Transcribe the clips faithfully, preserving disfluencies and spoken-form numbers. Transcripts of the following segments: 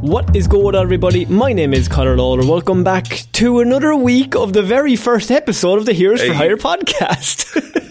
What is going on, everybody? My name is Conor Lawler. Welcome back to another week of the very first episode of the Heroes hey. for Hire podcast.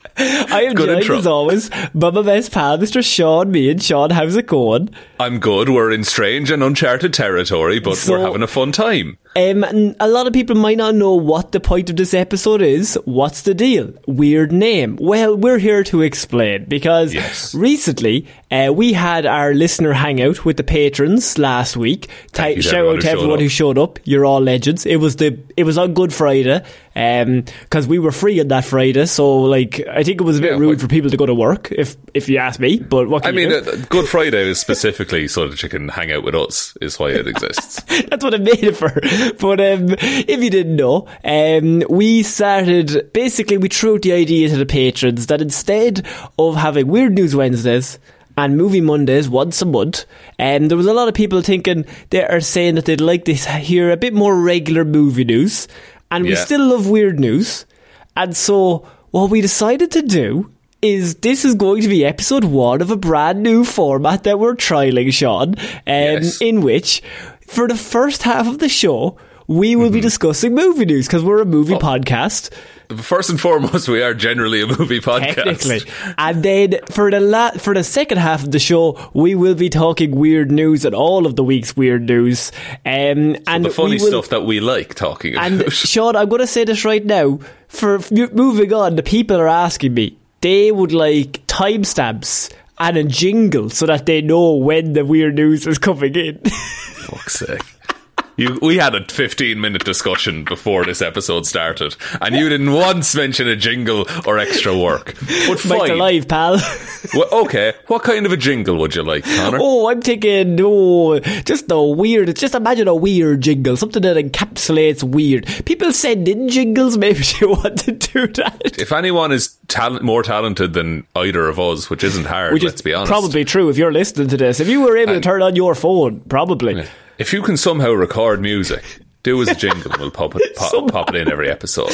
I am good joined, intro. as always, by my best pal, Mister Sean Mead. Sean, how's it going? I'm good. We're in strange and uncharted territory, but so, we're having a fun time. Um, and a lot of people might not know what the point of this episode is. What's the deal? Weird name. Well, we're here to explain, because yes. recently uh, we had our listener hangout with the patrons last week. T- shout out to everyone who showed up. You're all legends. It was the it was on Good Friday, um, because we were free on that Friday. So, like, I think it was a bit yeah, rude for people to go to work, if if you ask me. But what can I you mean, do? Uh, Good Friday is specifically so that you can hang out with us. Is why it exists. That's what I made it for. But um, if you didn't know, um, we started, basically we threw out the idea to the patrons that instead of having Weird News Wednesdays and Movie Mondays once a month, um, there was a lot of people thinking, they are saying that they'd like to hear a bit more regular movie news, and we yeah. still love weird news. And so what we decided to do is, this is going to be episode one of a brand new format that we're trialling, Sean, um, yes. in which, for the first half of the show, we will mm-hmm. be discussing movie news, because we're a movie oh. podcast. First and foremost, we are generally a movie podcast. Technically. And then for the la- for the second half of the show, we will be talking weird news and all of the week's weird news. Um, so and the funny will, stuff that we like talking about. And Sean, I'm going to say this right now. For f- moving on, the people are asking me, they would like timestamps and a jingle so that they know when the weird news is coming in. Fuck's sake. You, we had a fifteen minute discussion before this episode started, and you didn't once mention a jingle or extra work. But fine. Mike's alive, pal. Well, okay, what kind of a jingle would you like, Conor? Oh, I'm thinking, oh, just a weird, just imagine a weird jingle, something that encapsulates weird. People send in jingles, maybe you want to do that. If anyone is talent, more talented than either of us, which isn't hard, which let's is be honest. Probably true if you're listening to this. If you were able and, to turn on your phone, probably. Yeah. If you can somehow record music, do as a jingle, we'll pop it, pop, pop it in every episode.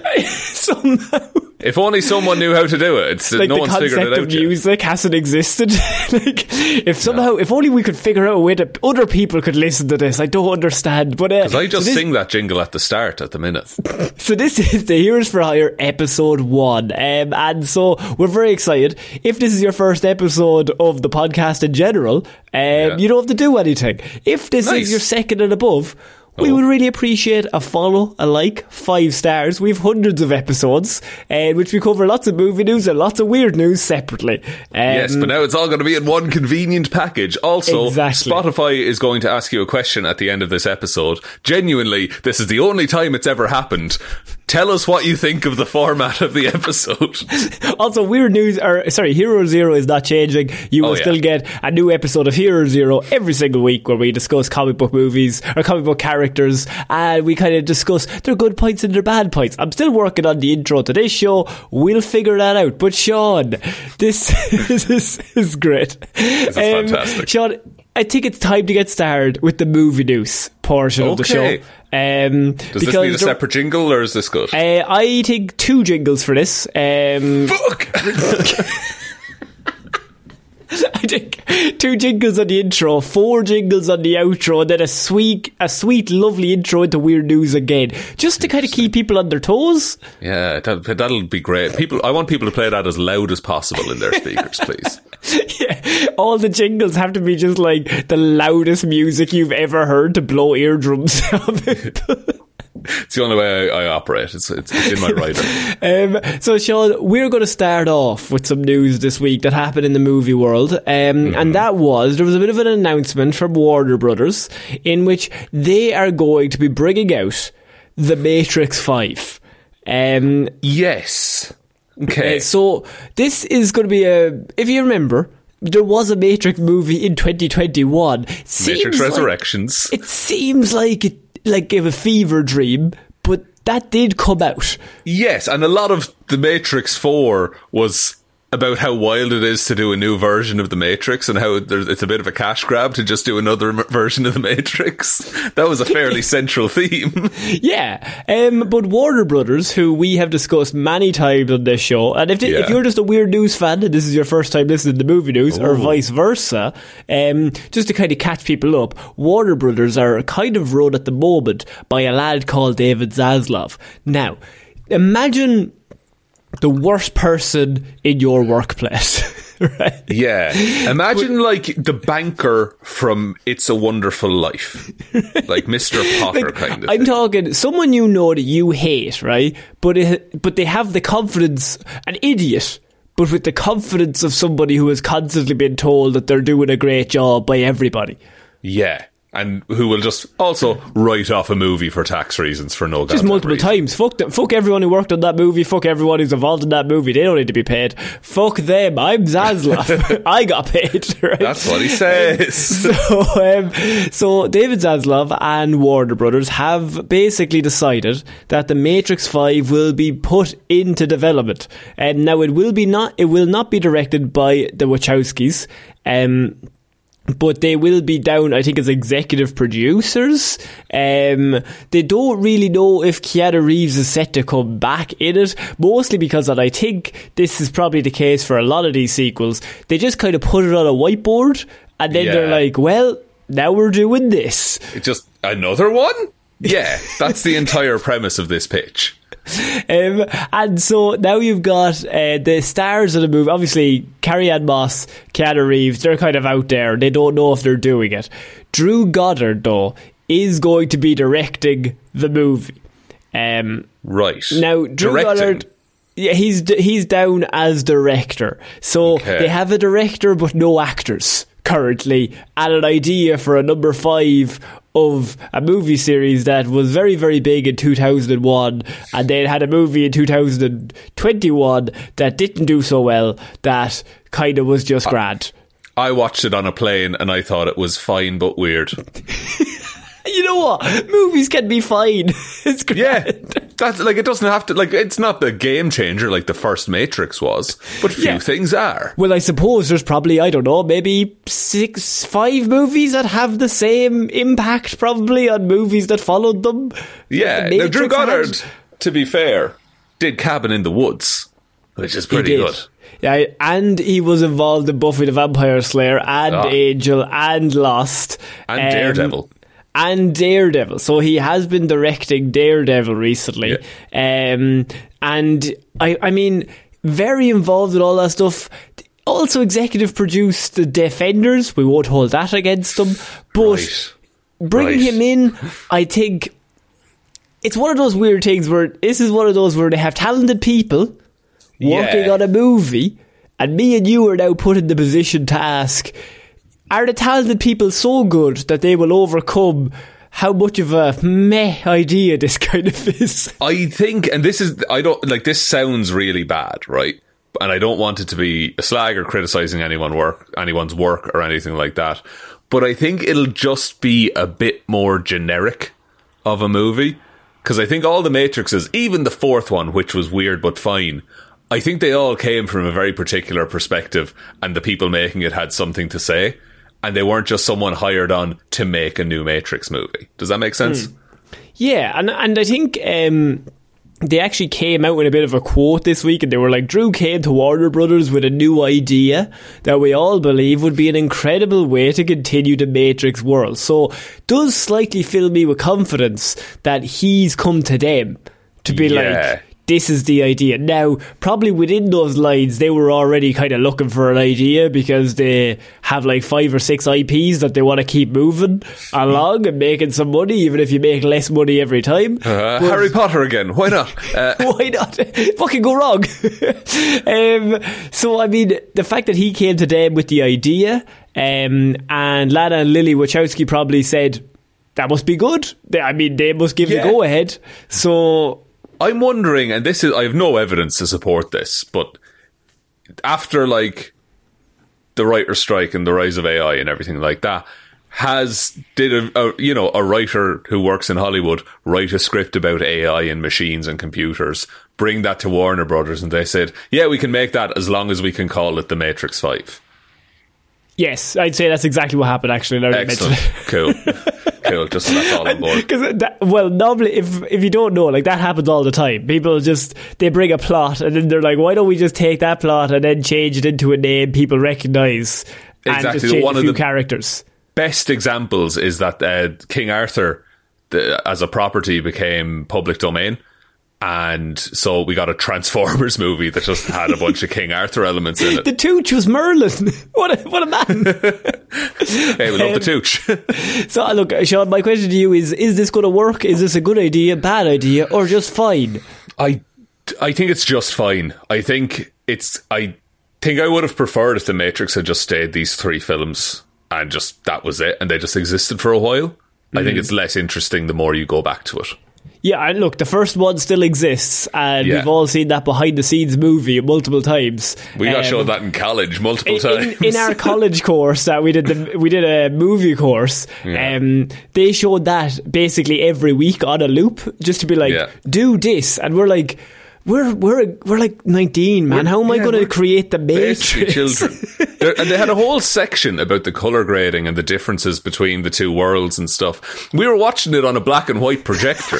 Somehow. If only someone knew how to do it. It's like no the one's figured it out yet. The concept of music hasn't existed. Like, if somehow, no. if only we could figure out a way that other people could listen to this. I don't understand. But because uh, I just so this, sing that jingle at the start at the minute. So this is the Heroes for Hire episode one, um, and so we're very excited. If this is your first episode of the podcast in general, um, yeah. you don't have to do anything. If this nice. is your second and above, we would really appreciate a follow, a like, five stars. We have hundreds of episodes in uh, which we cover lots of movie news and lots of weird news separately. Um, yes, but now it's all going to be in one convenient package. Also, exactly. Spotify is going to ask you a question at the end of this episode. Genuinely, this is the only time it's ever happened. Tell us what you think of the format of the episode. Also, weird news, or sorry, Hero Zero is not changing. You will oh, yeah. still get a new episode of Hero Zero every single week where we discuss comic book movies or comic book characters, and we kind of discuss their good points and their bad points. I'm still working on the intro to this show. We'll figure that out. But Sean, this, this is, is great. This is um, fantastic. Sean, I think it's time to get started with the movie news portion okay. of the show. Um, Does this need a separate jingle, or is this good? Uh, I think two jingles for this. Um, Fuck! I think two jingles on the intro, four jingles on the outro, and then a sweet, a sweet, lovely intro into weird news again, just to kind of keep people on their toes. Yeah, that, that'll be great. People, I want people to play that as loud as possible in their speakers, please. Yeah, all the jingles have to be just like the loudest music you've ever heard to blow eardrums out. It's the only way I, I operate. It's, it's, it's in my writing. um, so, Sean, we're going to start off with some news this week that happened in the movie world. Um, mm-hmm. And that was, there was a bit of an announcement from Warner Brothers in which they are going to be bringing out The Matrix five. Um, yes. Okay. Uh, so, this is going to be a, if you remember, there was a Matrix movie in twenty twenty-one. Seems Matrix Resurrections. Like, it seems like it like a fever dream, but that did come out. Yes, and a lot of The Matrix four was about how wild it is to do a new version of The Matrix and how there's, it's a bit of a cash grab to just do another m- version of The Matrix. That was a fairly central theme. Yeah, um, but Warner Brothers, who we have discussed many times on this show, and if, Yeah. if you're just a weird news fan and this is your first time listening to movie news, or Ooh. vice versa, um, just to kind of catch people up, Warner Brothers are kind of run at the moment by a lad called David Zaslav. Now, imagine the worst person in your workplace, right? Yeah. Imagine, like, the banker from It's a Wonderful Life. Like Mister Potter, Like, kind of I'm thing. talking someone you know that you hate, right? But it, but they have the confidence, an idiot, but with the confidence of somebody who has constantly been told that they're doing a great job by everybody. Yeah. And who will just also write off a movie for tax reasons for no Just goddamn multiple reason. times. Fuck them. Fuck everyone who worked on that movie. Fuck everyone who's involved in that movie. They don't need to be paid. Fuck them. I'm Zaslav. I got paid. Right? That's what he says. So, um, so David Zaslav and Warner Brothers have basically decided that The Matrix five will be put into development. And now it will be not. It will not be directed by the Wachowskis. Um. But they will be down, I think, as executive producers. Um, they don't really know if Keanu Reeves is set to come back in it, mostly because, and I think this is probably the case for a lot of these sequels, they just kind of put it on a whiteboard, and then Yeah. they're like, well, now we're doing this. It's just another one? Yeah, that's the entire premise of this pitch. Um, and so now you've got uh, the stars of the movie. Obviously, Carrie-Anne Moss, Keanu Reeves, they're kind of out there. They don't know if they're doing it. Drew Goddard, though, is going to be directing the movie. Um, Right. now, Drew Directing. Goddard, yeah, he's d- he's down as director. So Okay. they have a director but no actors currently, and an idea for a number five of a movie series that was very, very big in two thousand one, and then had a movie in two thousand twenty-one that didn't do so well, that kind of was just grand. I watched it on a plane and I thought it was fine but weird. You know what? Movies can be fine. It's grand. Yeah. That's like, it doesn't have to, like, it's not the game changer like the first Matrix was, but few Yeah. things are. Well, I suppose there's probably, I don't know, maybe six, five movies that have the same impact probably on movies that followed them. Yeah. The Now, Drew Matrix had. Goddard, to be fair, did Cabin in the Woods, which is He pretty did. good. Yeah, and he was involved in Buffy the Vampire Slayer and Ah. Angel and Lost. And Um, Daredevil. And Daredevil. So he has been directing Daredevil recently. Um, and I, I mean, very involved in all that stuff. Also executive produced The Defenders. We won't hold that against him. But Right. bringing Right. him in, I think it's one of those weird things where this is one of those where they have talented people working Yeah. on a movie, and me and you are now put in the position to ask, are the talented people so good that they will overcome how much of a meh idea this kind of is? I think, and this is, I don't, like, this sounds really bad, right? And I don't want it to be a slag or criticising anyone work, anyone's work or anything like that. But I think it'll just be a bit more generic of a movie. Because I think all the Matrixes, even the fourth one, which was weird but fine, I think they all came from a very particular perspective, and the people making it had something to say. And they weren't just someone hired on to make a new Matrix movie. Does that make sense? Yeah, and and I think um, they actually came out with a bit of a quote this week, and they were like, Drew came to Warner Brothers with a new idea that we all believe would be an incredible way to continue the Matrix world. So does slightly fill me with confidence that he's come to them to be Yeah. like, this is the idea. Now, probably within those lines, they were already kind of looking for an idea because they have like five or six I Ps that they want to keep moving along and making some money, even if you make less money every time. Uh, Harry Potter again. Why not? Uh, Why not? Fucking go wrong. um, so, I mean, the fact that he came to them with the idea, um, and Lana and Lily Wachowski probably said, that must be good. They, I mean, they must give Yeah. the go-ahead. So... I'm wondering, and this is, I have no evidence to support this, but after like the writer's strike and the rise of A I and everything like that, has did a, a you know a writer who works in Hollywood write a script about A I and machines and computers, bring that to Warner Brothers, and they said, yeah, we can make that as long as we can call it The Matrix five. Yes, I'd say that's exactly what happened, actually. Now Excellent. Cool. Cool. Just so that's all on board. Because, well, normally, if if you don't know, like, that happens all the time. People just, they bring a plot and then they're like, why don't we just take that plot and then change it into a name people recognise and Exactly. just change One a of few the characters. Best examples is that uh, King Arthur, the, as a property, became public domain. And so we got a Transformers movie that just had a bunch of King Arthur elements in it. The Tooch was Merlin. What a, what a man. Hey, we love um, the Tooch. So, look, Sean, my question to you is, is this going to work? Is this a good idea, bad idea, or just fine? I, I think it's just fine. I think it's... I think I would have preferred if The Matrix had just stayed these three films and just that was it, and they just existed for a while. Mm. I think it's less interesting the more you go back to it. Yeah, and look, the first one still exists, and yeah. we've all seen that behind-the-scenes movie multiple times. We got um, showed that in college multiple in, times. In, in our college course, that we did the we did a movie course. Yeah. Um, they showed that basically every week on a loop, just to be like, yeah. do this, and we're like. We're we're we're like nineteen, man. We're, How am I yeah, going to create the Matrix? Children, and they had a whole section about the color grading and the differences between the two worlds and stuff. We were watching it on a black and white projector.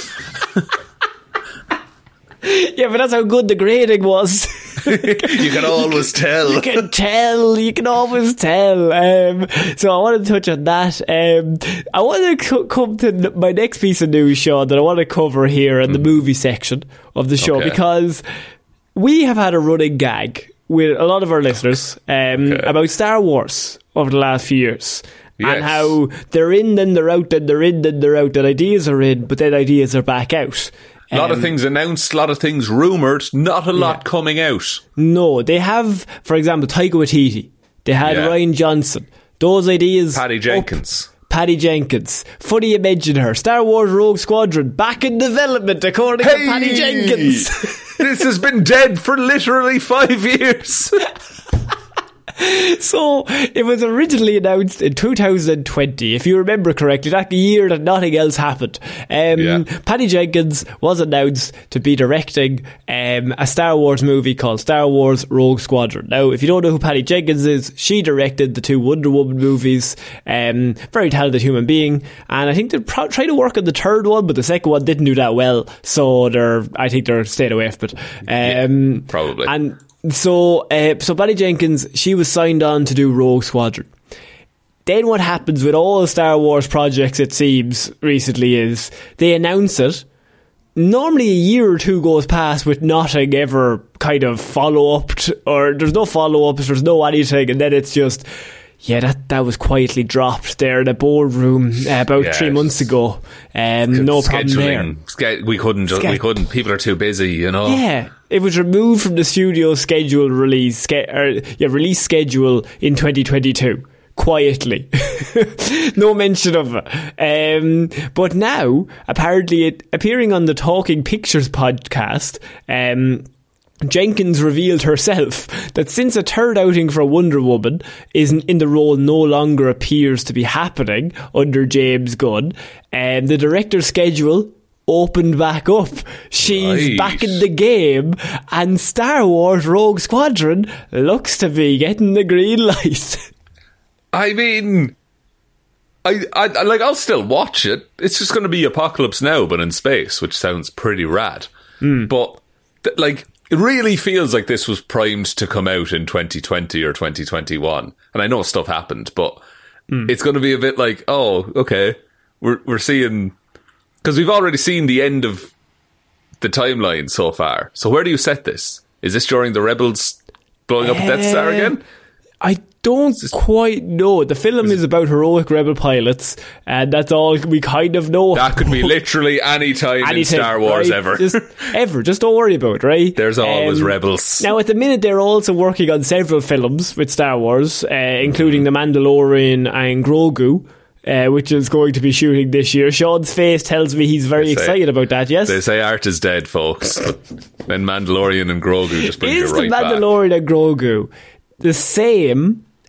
Yeah, but that's how good the grading was. You can always tell. You can tell. You can always tell. Um, so I want to touch on that. Um, I want to co- come to my next piece of news, Sean, that I want to cover here in the mm. movie section of the show, okay. because we have had a running gag with a lot of our listeners um, okay. about Star Wars over the last few years. Yes. And how they're in, then they're out, then they're in, then they're out, and ideas are in, but then ideas are back out. A lot um, of things announced, a lot of things rumoured, not a lot yeah. coming out. No, they have, for example, Taika Waititi. They had yeah. Rian Johnson. Those ideas... Patty Jenkins. Up. Patty Jenkins. Funny you mentioned her. Star Wars Rogue Squadron, back in development, according hey! to Patty Jenkins. This has been dead for literally five years. So it was originally announced in two thousand twenty, if you remember correctly, that year that nothing else happened. Um, yeah. Patty Jenkins was announced to be directing um, a Star Wars movie called Star Wars Rogue Squadron. Now, if you don't know who Patty Jenkins is, she directed the two Wonder Woman movies. Um, very talented human being, and I think they're pro- trying to work on the third one, but the second one didn't do that well, so they're I think they're staying away from it. Um, yeah, probably. And So, uh, so Patty Jenkins, she was signed on to do Rogue Squadron. Then what happens with all Star Wars projects, it seems, recently is they announce it. Normally a year or two goes past with nothing ever kind of follow-up, or there's no follow-ups, there's no anything, and then it's just... Yeah, that, that was quietly dropped there in a boardroom uh, about yeah, three months ago. Um, no problem there. Ske- we couldn't. Just, Ske- we couldn't. People are too busy, you know. Yeah, it was removed from the studio schedule release, ske- or, yeah, release schedule in twenty twenty-two. Quietly, no mention of it. Um, but now, apparently, it appearing on the Talking Pictures podcast. Um, Jenkins revealed herself that since a third outing for Wonder Woman is in the role no longer appears to be happening under James Gunn, and the director's schedule opened back up. She's right. back in the game, and Star Wars Rogue Squadron looks to be getting the green light. I mean, I, I like. I'll still watch it. It's just going to be Apocalypse Now, but in space, which sounds pretty rad. Mm. But th- like. It really feels like this was primed to come out in twenty twenty or twenty twenty-one. And I know stuff happened, but mm. it's going to be a bit like, oh, okay, we're we're seeing... Because we've already seen the end of the timeline so far. So where do you set this? Is this during the Rebels blowing up uh, Death Star again? I don't quite know. The film is about heroic rebel pilots, and that's all we kind of know. That could be literally any time any in time, Star Wars right? ever. Just, ever. Just don't worry about it, right? There's always um, rebels. Now, at the minute, they're also working on several films with Star Wars, uh, including The Mandalorian and Grogu. Uh, which is going to be shooting this year. Sean's face tells me he's very say, excited about that, yes? They say art is dead, folks. But then Mandalorian and Grogu just bring you right back. Is the Mandalorian and Grogu the same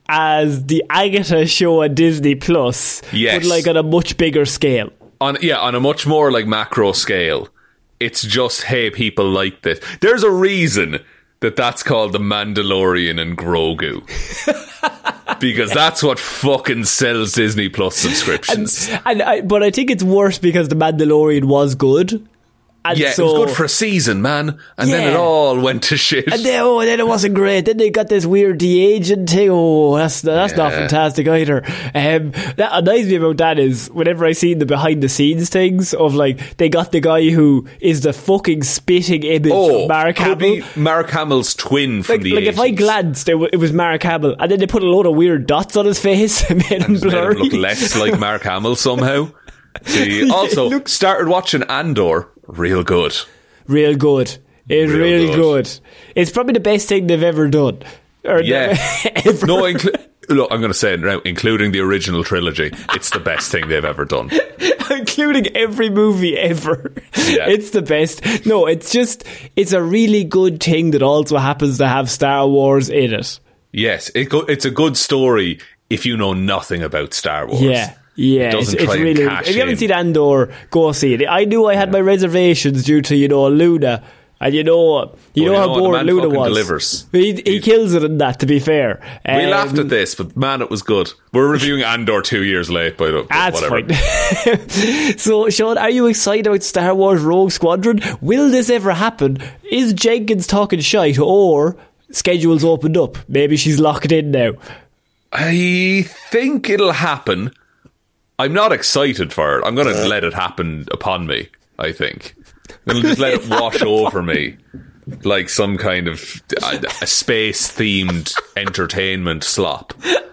as the Agatha show on Disney Plus, yes. but like on a much bigger scale. On yeah, on a much more like macro scale. It's just, hey, people like this. There's a reason that that's called The Mandalorian and Grogu. Because that's what fucking sells Disney Plus subscriptions. And, and I, but I think it's worse because The Mandalorian was good. And yeah, so, it was good for a season, man. And yeah. then it all went to shit. And then, oh, then it wasn't great. Then they got this weird de-aging thing. Oh, that's that's yeah. not fantastic either. Um, that annoys me about that is whenever I see the behind the scenes things of like they got the guy who is the fucking spitting image oh, of Mark Hamill. Mark Hamill's twin from like, the like eighties. If I glanced, it, w- it was Mark Hamill, and then they put a load of weird dots on his face and made him and blurry. Made him look less like Mark Hamill somehow. See, also looks- started watching Andor. Real good. Real good. It's Real really good. good. It's probably the best thing they've ever done. Or yeah. ever. No, inclu- look, I'm going to say it now, including the original trilogy, it's the best thing they've ever done. Including every movie ever. Yeah. It's the best. No, it's just, it's a really good thing that also happens to have Star Wars in it. Yes, it go- it's a good story if you know nothing about Star Wars. Yeah. Yeah, it it's, it's really. If you haven't in. seen Andor, go see it. I knew I had my reservations due to you know Luna, and you know you know, well, you how know bored Luna was. Delivers. He he kills it in that. To be fair, we um, laughed at this, but man, it was good. We're reviewing Andor two years late, by the way. That's whatever. fine. So, Sean, are you excited about Star Wars Rogue Squadron? Will this ever happen? Is Jenkins talking shite, or schedule's opened up? Maybe she's locked in now. I think it'll happen. I'm not excited for it. I'm going to let it happen upon me, I think. I'm going to just let it wash over me like some kind of a, a space-themed entertainment slop.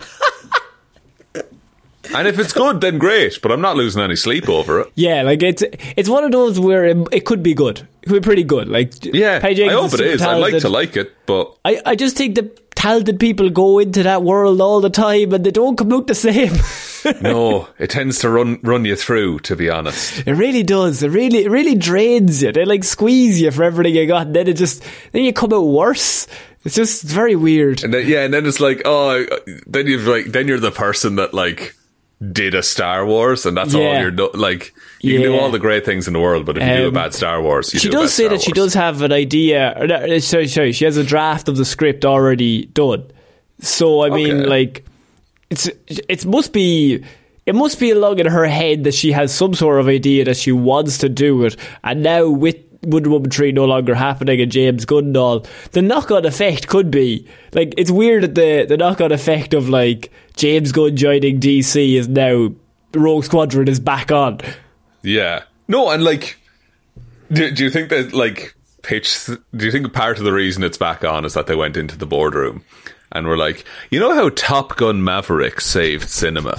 And if it's good, then great, but I'm not losing any sleep over it. Yeah, like it's it's one of those where it, it could be good. It could be pretty good. Like yeah, I hope it is. I'd like to like it, but I, I just think the talented people go into that world all the time and they don't come out the same. No, it tends to run run you through, to be honest. It really does. It really it really drains you. They like squeeze you for everything you got, and then it just then you come out worse. It's just it's very weird. And then, yeah, and then it's like, oh, then you've like then you're the person that like did a Star Wars, and that's yeah. all you're do- like. You yeah. can do all the great things in the world, but if you um, do a bad Star Wars, you she do does a bad say Star that Wars. she does have an idea. Or no, sorry, sorry, she has a draft of the script already done. So I mean, okay. like, it's it must be. It must be along in her head that she has some sort of idea that she wants to do it, and now with Wonder Woman three no longer happening and James Gunn and all, the knock-on effect could be like it's weird that the the knock-on effect of like James Gunn joining D C is now Rogue Squadron is back on. Yeah, no, and like, do, do you think that like pitch? Do you think part of the reason it's back on is that they went into the boardroom and were like, you know how Top Gun Maverick saved cinema?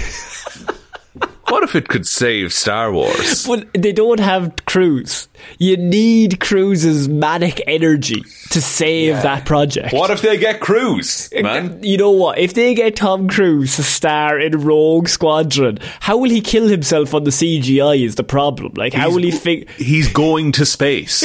What if it could save Star Wars? But they don't have Cruise. You need Cruise's manic energy to save yeah. that project. What if they get Cruise, man? You know what? If they get Tom Cruise to star in Rogue Squadron, how will he kill himself on the C G I is the problem. Like, how he's, will he fig- He's going to space.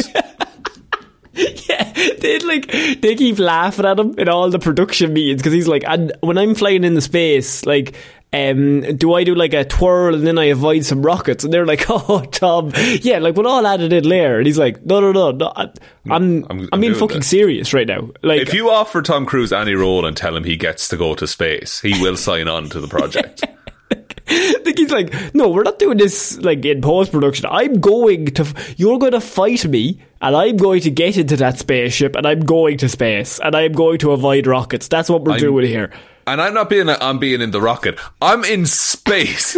Yeah, they like they keep laughing at him in all the production meetings because he's like, and when I'm flying into space, like, um, do I do like a twirl and then I avoid some rockets? And they're like, oh, Tom, yeah, like we're all added in later. And he's like, no, no, no, no I, I'm, I'm, I'm, I'm being fucking that. serious right now. Like, if you offer Tom Cruise any role and tell him he gets to go to space, he will sign on to the project. Like he's like, no, we're not doing this like in post-production. I'm going to, you're going to fight me and I'm going to get into that spaceship and I'm going to space and I'm going to avoid rockets. That's what we're I'm, doing here. And I'm not being, a, I'm being in the rocket. I'm in space.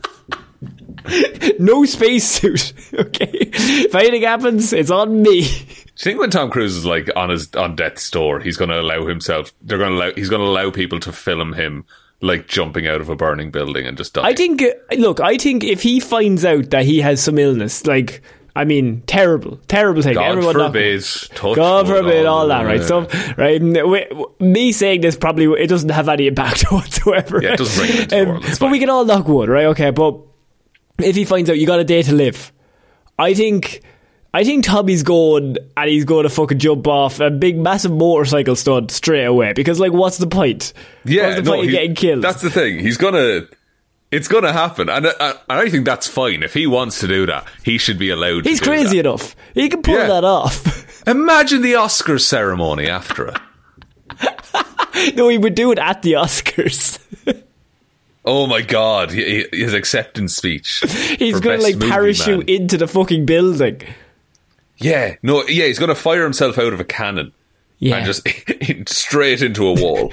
No spacesuit. Okay. If anything happens, it's on me. Do you think when Tom Cruise is like on his, on death's door, he's going to allow himself, they're going to allow, he's going to allow people to film him like jumping out of a burning building and just dying? I think, look, I think if he finds out that he has some illness, like, I mean, terrible, terrible thing. God Everyone forbid. Touch God forbid, all, all that, right? So, right, me saying this probably, it doesn't have any impact whatsoever. Yeah, it doesn't bring it into um, the world. It's but fine. We can all knock wood, right? Okay, but if he finds out you got a day to live, I think... I think Tommy's going and he's going to fucking jump off a big, massive motorcycle stunt straight away. Because, like, what's the point? Yeah, what's the no, point of he, getting killed? That's the thing. He's gonna. It's gonna happen, and, uh, and I think that's fine. If he wants to do that, he should be allowed. He's to do crazy that. enough. He can pull Yeah. that off. Imagine the Oscars ceremony after it. No, he would do it at the Oscars. Oh my god, he, he, his acceptance speech. He's for going to, best like, movie, parachute man. into the fucking building. Yeah, no, yeah, he's going to fire himself out of a cannon Yeah. and just straight into a wall.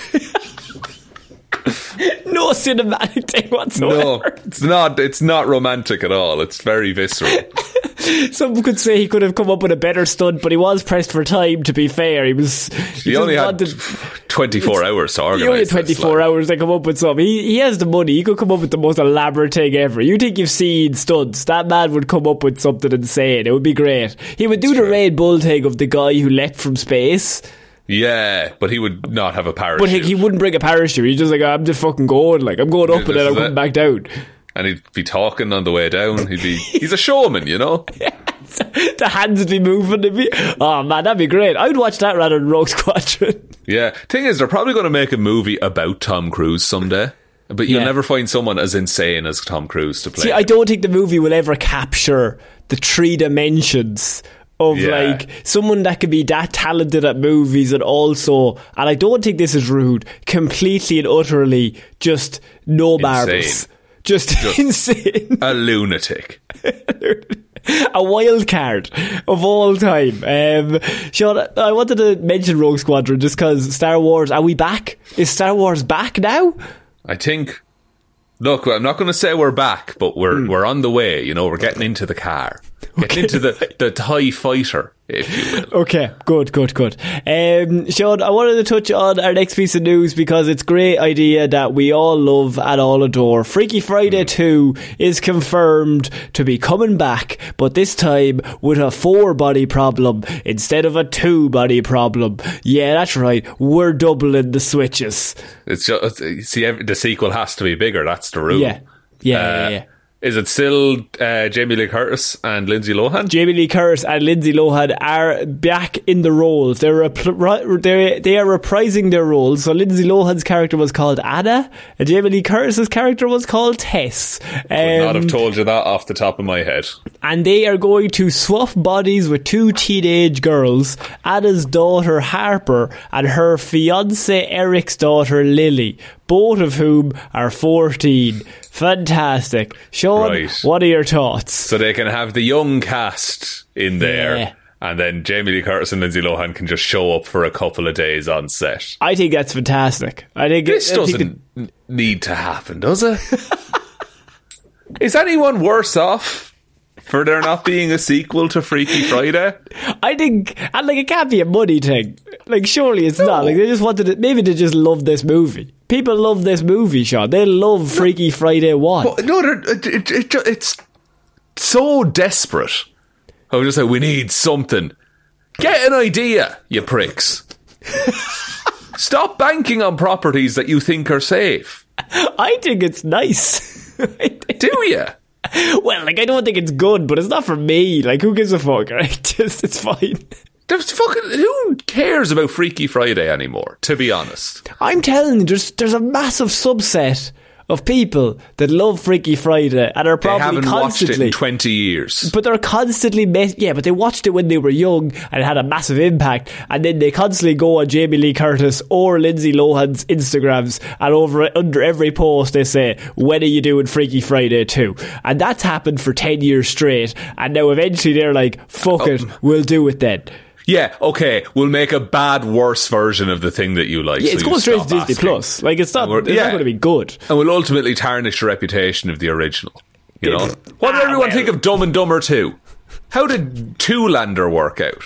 No cinematic thing whatsoever. No, it's not. It's not romantic at all. It's very visceral. Some could say he could have come up with a better stunt, but he was pressed for time, to be fair. He was... He, He, only had wanted, twenty-four hours to organise. he only had this, twenty-four like. hours to come up with something. He, he has the money. He could come up with the most elaborate thing ever. You think you've seen stunts. That man would come up with something insane. It would be great. He would do It's the true. Red Bull thing of the guy who leapt from space, Yeah, but he would not have a parachute. but he, he wouldn't bring a parachute. He's just like, I'm just fucking going. Like, I'm going up Yeah, and then this I'm is coming it. back down. And he'd be talking on the way down. He'd be. He's a showman, you know. The hands would be moving. It'd be, oh man, that'd be great. I'd watch that rather than Rogue Squadron. Yeah. Thing is, they're probably going to make a movie about Tom Cruise someday. But you'll Yeah. never find someone as insane as Tom Cruise to play. See, I don't think the movie will ever capture the three dimensions of Yeah. like someone that could be that talented at movies and also, and I don't think this is rude, completely and utterly just no marbles. Insane. Just, Just- insane. a lunatic. A wild card of all time. Um, Sean, I wanted to mention Rogue Squadron just because Star Wars, are we back? Is Star Wars back now? I think. Look, I'm not going to say we're back, but we're Hmm. we're on the way. You know, we're getting into the car, getting into the the TIE fighter, if you will. Okay, good, good, good. Um, Sean, I wanted to touch on our next piece of news because it's a great idea that we all love and all adore. Freaky Friday two is confirmed to be coming back, but this time with a four-body problem instead of a two-body problem. Yeah, that's right. We're doubling the switches. It's just see every, the sequel has to be bigger. That's the rule. Yeah, yeah, Uh, yeah, yeah. Is it still uh, Jamie Lee Curtis and Lindsay Lohan? Jamie Lee Curtis and Lindsay Lohan are back in the roles. They're repri- they're, they are reprising their roles. So Lindsay Lohan's character was called Anna, and Jamie Lee Curtis's character was called Tess. Would not Um, have told you that off the top of my head. and they are going to swap bodies with two teenage girls, Anna's daughter Harper and her fiance Eric's daughter Lily, both of whom are fourteen. Fantastic. Sean, Right. what are your thoughts? So they can have the young cast in there, Yeah. and then Jamie Lee Curtis and Lindsay Lohan can just show up for a couple of days on set. I think that's fantastic. I think This I think doesn't n- need to happen, does it? Is anyone worse off for there not being a sequel to Freaky Friday? I think, and like, it can't be a money thing. Like, surely it's not. Like, they just wanted it. Maybe they just love this movie. People love this movie, Sean. They love Freaky Friday one. But no, they're- it, it, it, ju- it's so desperate. I was just like, we need something. Get an idea, you pricks. Stop banking on properties that you think are safe. I think it's nice. Do you? Well, like, I don't think it's good, but it's not for me. Like, who gives a fuck, right? Just, it's fine. There's fucking who cares about Freaky Friday anymore? To be honest, I'm telling you, there's, there's a massive subset of people that love Freaky Friday and are they probably haven't watched it constantly... in twenty years. But they're constantly, mess- yeah, but they watched it when they were young and it had a massive impact. And then they constantly go on Jamie Lee Curtis or Lindsay Lohan's Instagrams, and over under every post they say, when are you doing Freaky Friday two? And that's happened for ten years straight. And now eventually they're like, fuck it, we'll do it then. Yeah, okay, we'll make a bad, worse version of the thing that you like. Yeah, so it's you going straight to stop Disney asking. Plus. Like, it's not, And we're- it's yeah. not going to be good. And will ultimately tarnish the reputation of the original. You know? What did Ah, everyone well. think of Dumb and Dumber two? How did Two-Lander work out?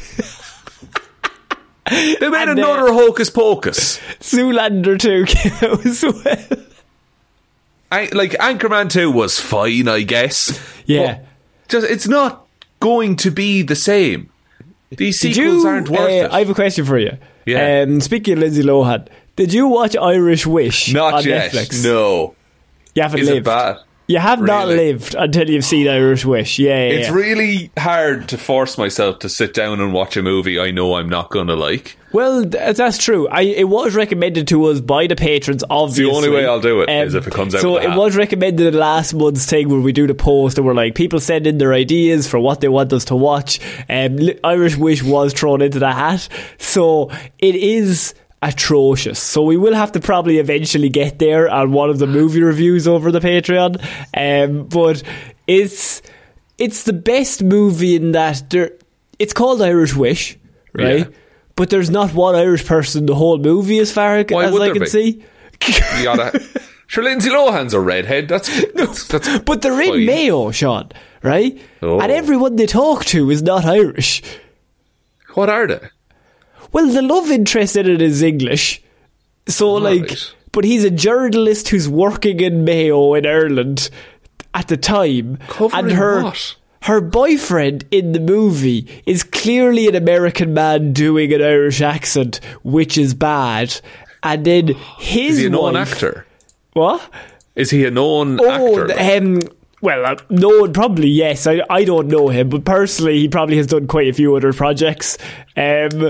They made And, uh, another Hocus Pocus. Zoolander two came out as well. I, like, Anchorman two was fine, I guess. Yeah. But just it's not going to be the same. These Did sequels you, aren't worth uh, it. I have a question for you. Yeah. Um, speaking of Lindsay Lohan, did you watch Irish Wish Not on yet. Netflix? No. You haven't Is lived. it bad? You have not Really. lived until you've seen Irish Wish. Yeah, yeah, It's yeah. really hard to force myself to sit down and watch a movie I know I'm not going to like. Well, th- that's true. I it was recommended to us by the patrons, obviously. The only way I'll do it is if it comes out So with a it hat. was recommended in last month's thing where we do the post and we're like, people send in their ideas for what they want us to watch. Um, Li- Irish Wish was thrown into the hat. So it is atrocious. So we will have to probably eventually get there on one of the movie reviews over the Patreon. Um, but it's it's the best movie in that there. It's called Irish Wish, right? Yeah. But there's not one Irish person in the whole movie, as far Why as would I there can be? see. You gotta. Sure, Lindsay Lohan's a redhead. That's that's. that's But they're in fine. Mayo, Sean, right? Oh. And everyone they talk to is not Irish. What are they? Well, the love interest in it is English. So, Right. like, but he's a journalist who's working in Mayo in Ireland at the time. Covering and her, what? her boyfriend in the movie is clearly an American man doing an Irish accent, which is bad. And then his Is he a known wife, actor? What? Is he a known Oh, actor? the- um, well, uh, no, probably yes. I I don't know him, but personally, he probably has done quite a few other projects. Um,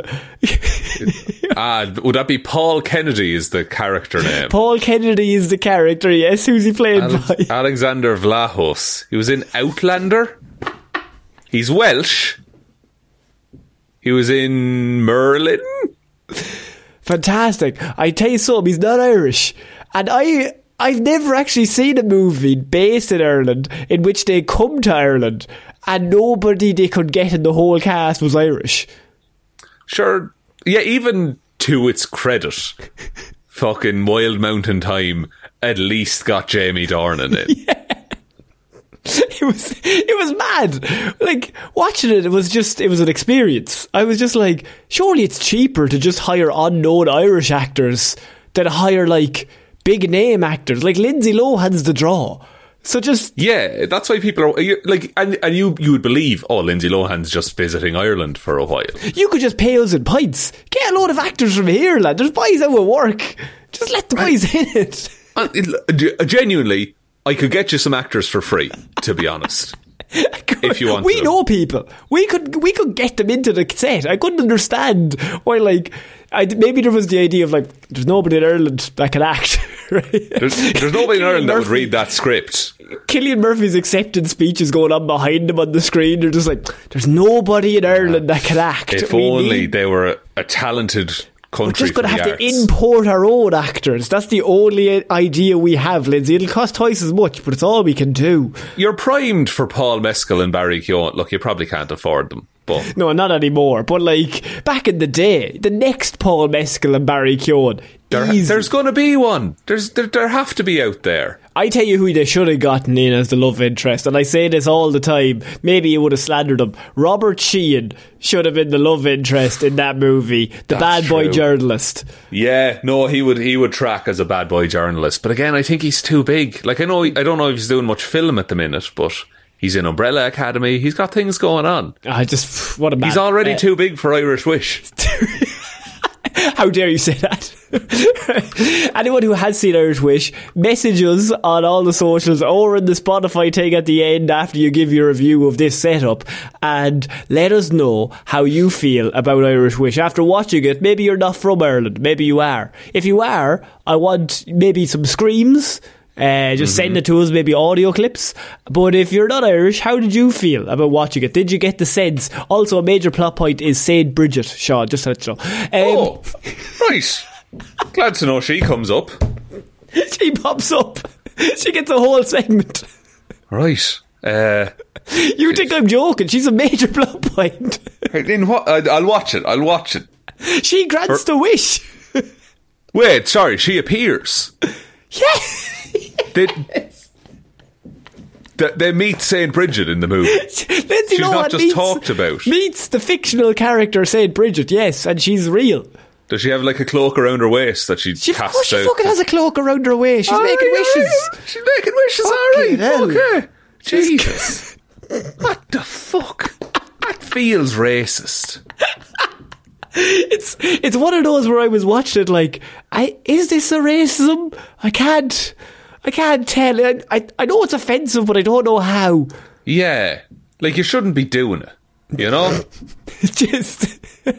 Ah, would that be Paul Kennedy? Is the character name? Paul Kennedy is the character. Yes, who's he played Ale- by? Alexander Vlahos. He was in Outlander. He's Welsh. He was in Merlin. Fantastic. I tell you something, he's not Irish, and I. I've never actually seen a movie based in Ireland in which they come to Ireland and nobody they could get in the whole cast was Irish. Sure. Yeah, even to its credit, fucking Wild Mountain Time at least got Jamie Dornan in. It was it was mad. Like watching it, it was just it was an experience. I was just like, surely it's cheaper to just hire unknown Irish actors than hire like big name actors. Like Lindsay Lohan's the draw. So just Yeah, that's why people are you- like, and, and you you would believe, oh, Lindsay Lohan's just visiting Ireland for a while. you could just pay us in pints. Get a load of actors from here, lad. There's boys out at work. Just let the boys in it. And it- genuinely, I could get you some actors for free, to be honest. If you want we to. know people. We could we could get them into the set. I couldn't understand why. Like, I maybe there was the idea of like, there's nobody in Ireland that can act. Right? There's, there's nobody in Ireland that would Murphy- read that script. Cillian Murphy's acceptance speech is going on behind him on the screen. They're just like, there's nobody in Ireland that can act. If We only need- they were a, a talented country. We're just going to for have the to arts. import our own actors. That's the only idea we have, Lindsay. It'll cost twice as much, but it's all we can do. You're primed for Paul Mescal and Barry Keoghan. Look, you probably can't afford them, but No, not anymore. But like back in the day, the next Paul Mescal and Barry Keoghan, there, easy. there's going to be one. There's there, there have to be out there. I tell you who they should have gotten in as the love interest, and I say this all the time. Maybe you would have slandered him. Robert Sheehan should have been the love interest in that movie, the That's bad boy true. journalist. Yeah, no, he would he would track as a bad boy journalist. But again, I think he's too big. Like I know, I don't know if he's doing much film at the minute, but he's in Umbrella Academy. He's got things going on. I just what a man. He's already Uh, too big for Irish Wish. How dare you say that? Anyone who has seen Irish Wish, message us on all the socials or in the Spotify thing at the end after you give your review of this setup and let us know how you feel about Irish Wish after watching it. Maybe you're not from Ireland, maybe you are. If you are, I want maybe some screams. Uh, just send it to us, maybe audio clips. But if you're not Irish, how did you feel about watching it? Did you get the sense? Also, a major plot point is Saint Bridget, Sean, just to let you know. Um, Oh, right. Glad to know she comes up. She pops up. She gets a whole segment. Right. Uh, You think I'm joking? She's a major plot point. in what? I- I'll watch it. I'll watch it. She grants the wish. Wait, sorry. She appears. Yeah. They, they, they meet Saint Bridget in the movie. Lindsay She's Lohan not just meets, talked about. Meets the fictional character Saint Bridget, yes, and she's real. Does she have like a cloak around her waist that she, She, of casts course she out? fucking has a cloak around her waist. She's Aye, making aye, wishes. aye. She's making wishes, Fucking hell. alright. Okay. Jesus. What the fuck? That feels racist. It's it's one of those where I was watching it like, I is this a racism? I can't I can't tell. I, I, I know it's offensive, but I don't know how. Yeah. Like, you shouldn't be doing it, you know? Just...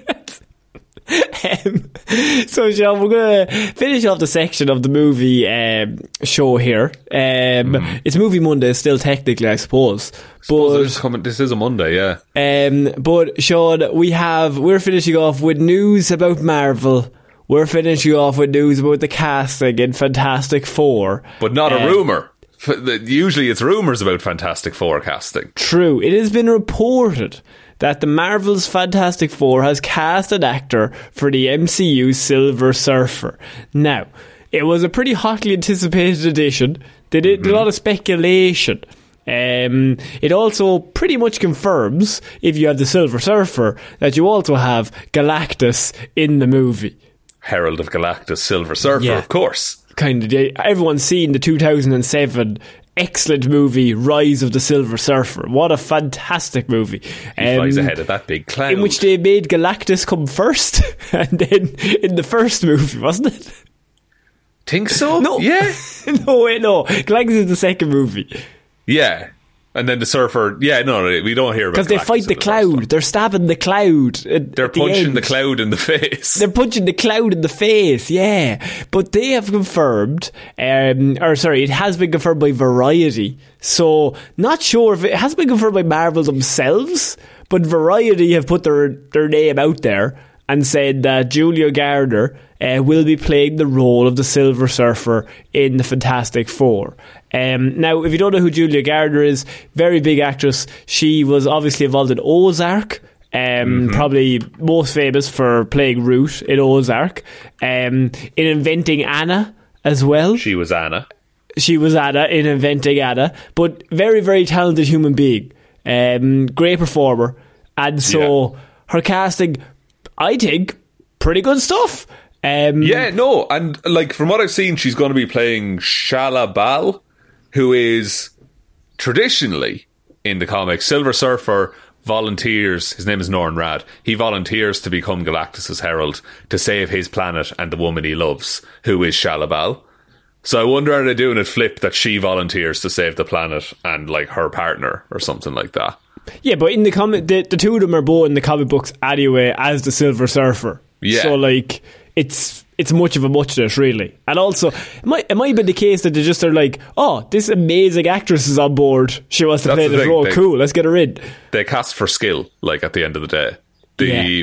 um, so, Sean, we're going to finish off the section of the movie um, show here. Um, mm. It's Movie Monday, still technically, I suppose. But, I suppose coming, this is a Monday, yeah. Um, but, Sean, we have, we're finishing off with news about Marvel. We're finishing off with news about the casting in Fantastic Four. But not um, a rumour. Usually it's rumours about Fantastic Four casting. True. It has been reported that the Marvel's Fantastic Four has cast an actor for the M C U's Silver Surfer. Now, it was a pretty hotly anticipated addition. They did mm-hmm. a lot of speculation. Um, it also pretty much confirms, if you have the Silver Surfer, that you also have Galactus in the movie. Herald of Galactus, Silver Surfer, yeah. Of course. Kind of, everyone's seen the two thousand seven excellent movie Rise of the Silver Surfer. What a fantastic movie. He um, flies ahead of that big cloud. In which they made Galactus come first, and then in the first movie, wasn't it? Think so? No. Yeah. no, wait, no. Galactus is the second movie. Yeah. And then the surfer, yeah, no, no we don't hear about because they fight the, the cloud. They're stabbing the cloud. At, They're at punching the, the cloud in the face. They're punching the cloud in the face, yeah. But they have confirmed, um, or sorry, it has been confirmed by Variety. So, not sure if it has been confirmed by Marvel themselves, but Variety have put their, their name out there and said that Julia Garner uh, will be playing the role of the Silver Surfer in the Fantastic Four. Um, now, if you don't know who Julia Garner is, very big actress. She was obviously involved in Ozark. Um, mm-hmm. Probably most famous for playing Root in Ozark. Um, in Inventing Anna as well. She was Anna. She was Anna in Inventing Anna. But very, very talented human being. Um, great performer. And so yeah. her casting, I think, pretty good stuff. Um, yeah, no, and like from what I've seen, she's going to be playing Shalla-Bal, who is traditionally in the comics. Silver Surfer volunteers, his name is Norrin Radd, he volunteers to become Galactus' herald to save his planet and the woman he loves, who is Shalla-Bal. So I wonder, are they doing it flip that she volunteers to save the planet and like her partner or something like that? Yeah, but in the comic, the, the two of them are both in the comic books anyway as the Silver Surfer. Yeah. So like, it's it's much of a muchness, really. And also, it might, it might have been the case that they just are like, oh, this amazing actress is on board. She wants to That's play this role. They, cool, let's get her in. They cast for skill, like, at the end of the day. The yeah.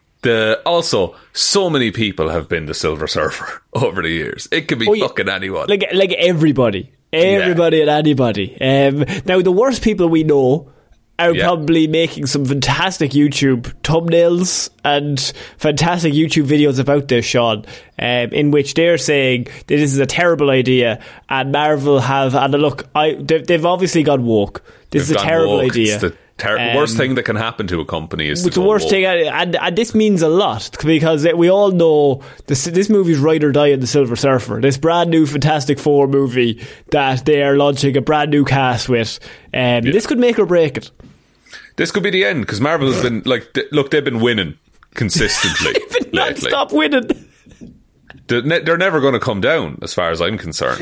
the Also, so many people have been the Silver Surfer over the years. It could be oh, yeah. fucking anyone. Like, like everybody. Everybody yeah. and anybody. Um, now, the worst people we know are yeah. probably making some fantastic YouTube thumbnails and fantastic YouTube videos about this, Sean, um, in which they're saying that this is a terrible idea, and Marvel have, and look, I, they've, they've obviously gone woke. This they've is a terrible woke. idea. It's the ter- um, worst thing that can happen to a company is it's to the worst woke. thing, and, and this means a lot, because we all know this, this movie's ride or die in the Silver Surfer. This brand new Fantastic Four movie that they are launching a brand new cast with. Um, yeah. This could make or break it. This could be the end, because Marvel has been, like, th- look, they've been winning consistently. They've been non-stop winning. They're, ne- they're never going to come down, as far as I'm concerned.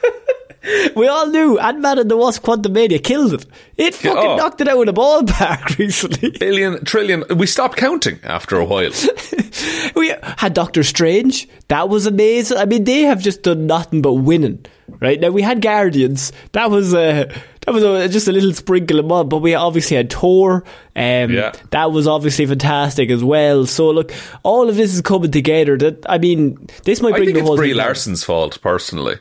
We all knew Ant-Man and the Wasp Quantumania killed it. It fucking oh. knocked it out of the ballpark recently. Billion, trillion. We stopped counting after a while. We had Doctor Strange. That was amazing. I mean, they have just done nothing but winning. Right now, we had Guardians. That was a that was a, just a little sprinkle of mud. But we obviously had Thor. Um, yeah. That was obviously fantastic as well. So look, all of this is coming together. That I mean, this might bring I think the whole it's Brie thing Larson's down. fault, personally.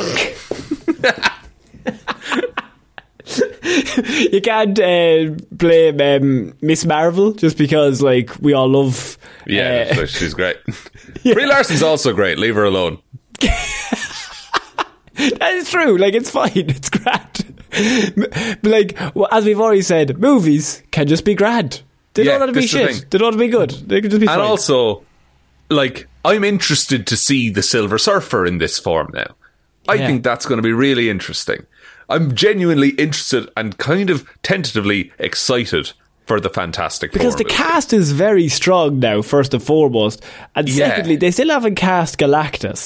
You can't uh, blame um, Miss Marvel just because, like, we all love. Yeah, uh, she's great. Yeah. Brie Larson's also great. Leave her alone. That is true. Like, it's fine. It's grand. But like, well, as we've already said, movies can just be grand. They yeah, don't have to be shit. They don't have to be good. They can just be. And fine. also, like, I'm interested to see the Silver Surfer in this form now. I yeah. think that's going to be really interesting. I'm genuinely interested and kind of tentatively excited for the Fantastic Four because the movie. cast is very strong now, first and foremost, and yeah. secondly, they still haven't cast Galactus.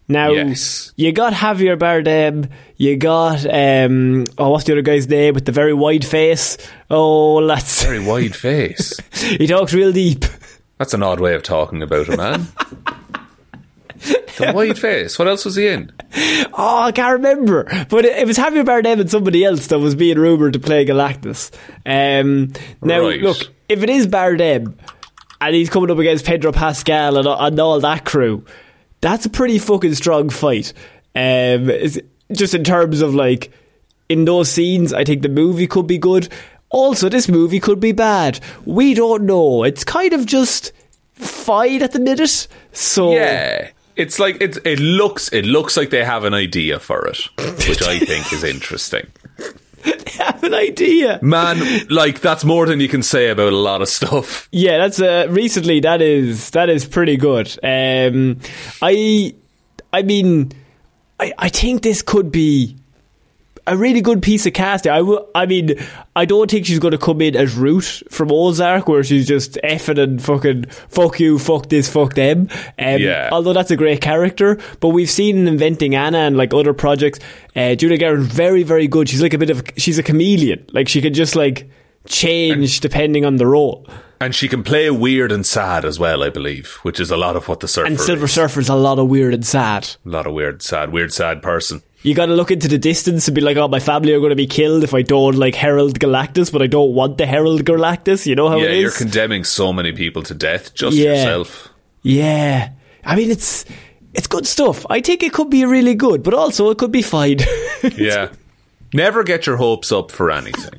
Now, Yes. you got Javier Bardem, you got, um, oh, what's the other guy's name with the very wide face? Oh, that's... Very wide face. He talks real deep. That's an odd way of talking about a man. The wide face. What else was he in? Oh, I can't remember. But it, it was Javier Bardem and somebody else that was being rumoured to play Galactus. Um, now, Right. look, if it is Bardem, and he's coming up against Pedro Pascal and, and all that crew, that's a pretty fucking strong fight. Um, it's, just in terms of, like, in those scenes, I think the movie could be good. Also, this movie could be bad. We don't know. It's kind of just fine at the minute. So Yeah. It's like, it, it looks it looks like they have an idea for it, which I think is interesting. I have an idea. Man, like, that's more than you can say about a lot of stuff. Yeah, that's uh, recently. That is that is pretty good. Um, I, I mean, I I think this could be a really good piece of casting. I, w- I mean, I don't think she's going to come in as Root from Ozark, where she's just effing and fucking fuck you, fuck this, fuck them. Um, Yeah. Although that's a great character, but we've seen in Inventing Anna and like other projects, uh, Julia Garland's very, very good. She's like a bit of she's a chameleon. Like she can just like change depending on the role. And she can play weird and sad as well, I believe, which is a lot of what the Surfer And Silver is. Surfer's a lot of weird and sad. A lot of weird, sad, weird, sad person. You got to look into the distance and be like, oh, my family are going to be killed if I don't like Herald Galactus, but I don't want the Herald Galactus. You know how Yeah, it is? you're condemning so many people to death, just Yeah. yourself. Yeah. I mean, it's it's good stuff. I think it could be really good, but also it could be fine. Yeah. Never get your hopes up for anything.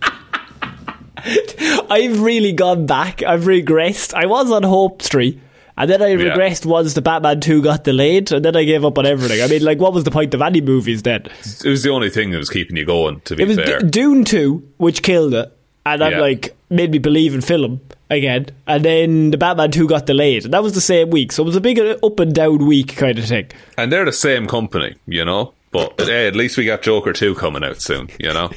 I've really gone back. I've regressed. I was on Hope Street. And then I Yeah. regressed once the Batman two got delayed, and then I gave up on everything. I mean, like, what was the point of any movies then? It was the only thing that was keeping you going, to be It was fair. D- Dune two, which killed it, and I'm Yeah. like, made me believe in film again. And then the Batman two got delayed, and that was the same week. So it was a big up and down week kind of thing. And they're the same company, you know? But hey, at least we got Joker two coming out soon, you know?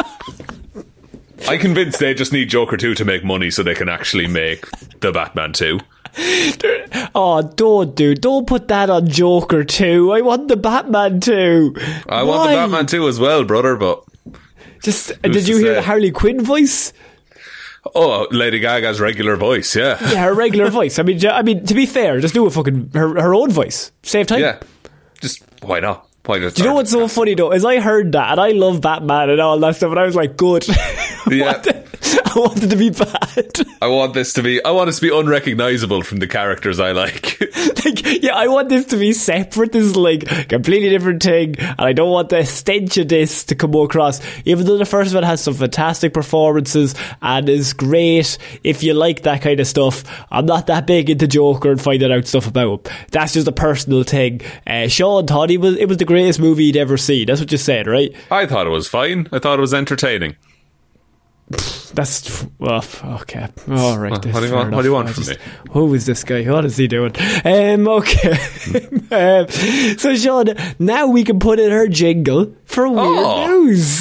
I'm convinced they just need Joker two to make money so they can actually make the Batman two. Oh, don't do, don't put that on Joker two. I want the Batman two. I want the Batman two as well, brother, but... Just Who's did to you hear say? the Harley Quinn voice? Oh, Lady Gaga's regular voice, yeah. Yeah, her regular voice. I mean, ju- I mean, to be fair, just do a fucking her, her own voice. Save time. Yeah. Just, why not? Why not? Do you know what's so funny though? Is I heard that and I love Batman and all that stuff, and I was like, good. Yeah. I wanted to be bad. I want this to be, I want this to be unrecognisable from the characters I like. Like, yeah, I want this to be separate. This is like a completely different thing, and I don't want the stench of this to come across. Even though the first one has some fantastic performances and is great, if you like that kind of stuff, I'm not that big into Joker and finding out stuff about him. That's just a personal thing. Uh, Sean thought he was it was the greatest movie he'd ever seen. That's what you said, right? I thought it was fine. I thought it was entertaining. That's well, okay. All right. What do you want- what do you want from me? Who is this guy? What is he doing? Um, okay. um, so, Sean, now we can put in her jingle for weird Oh. news.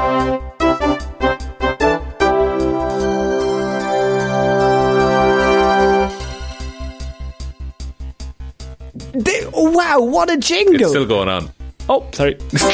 They, oh, wow, what a jingle! It's still going on. Oh, sorry.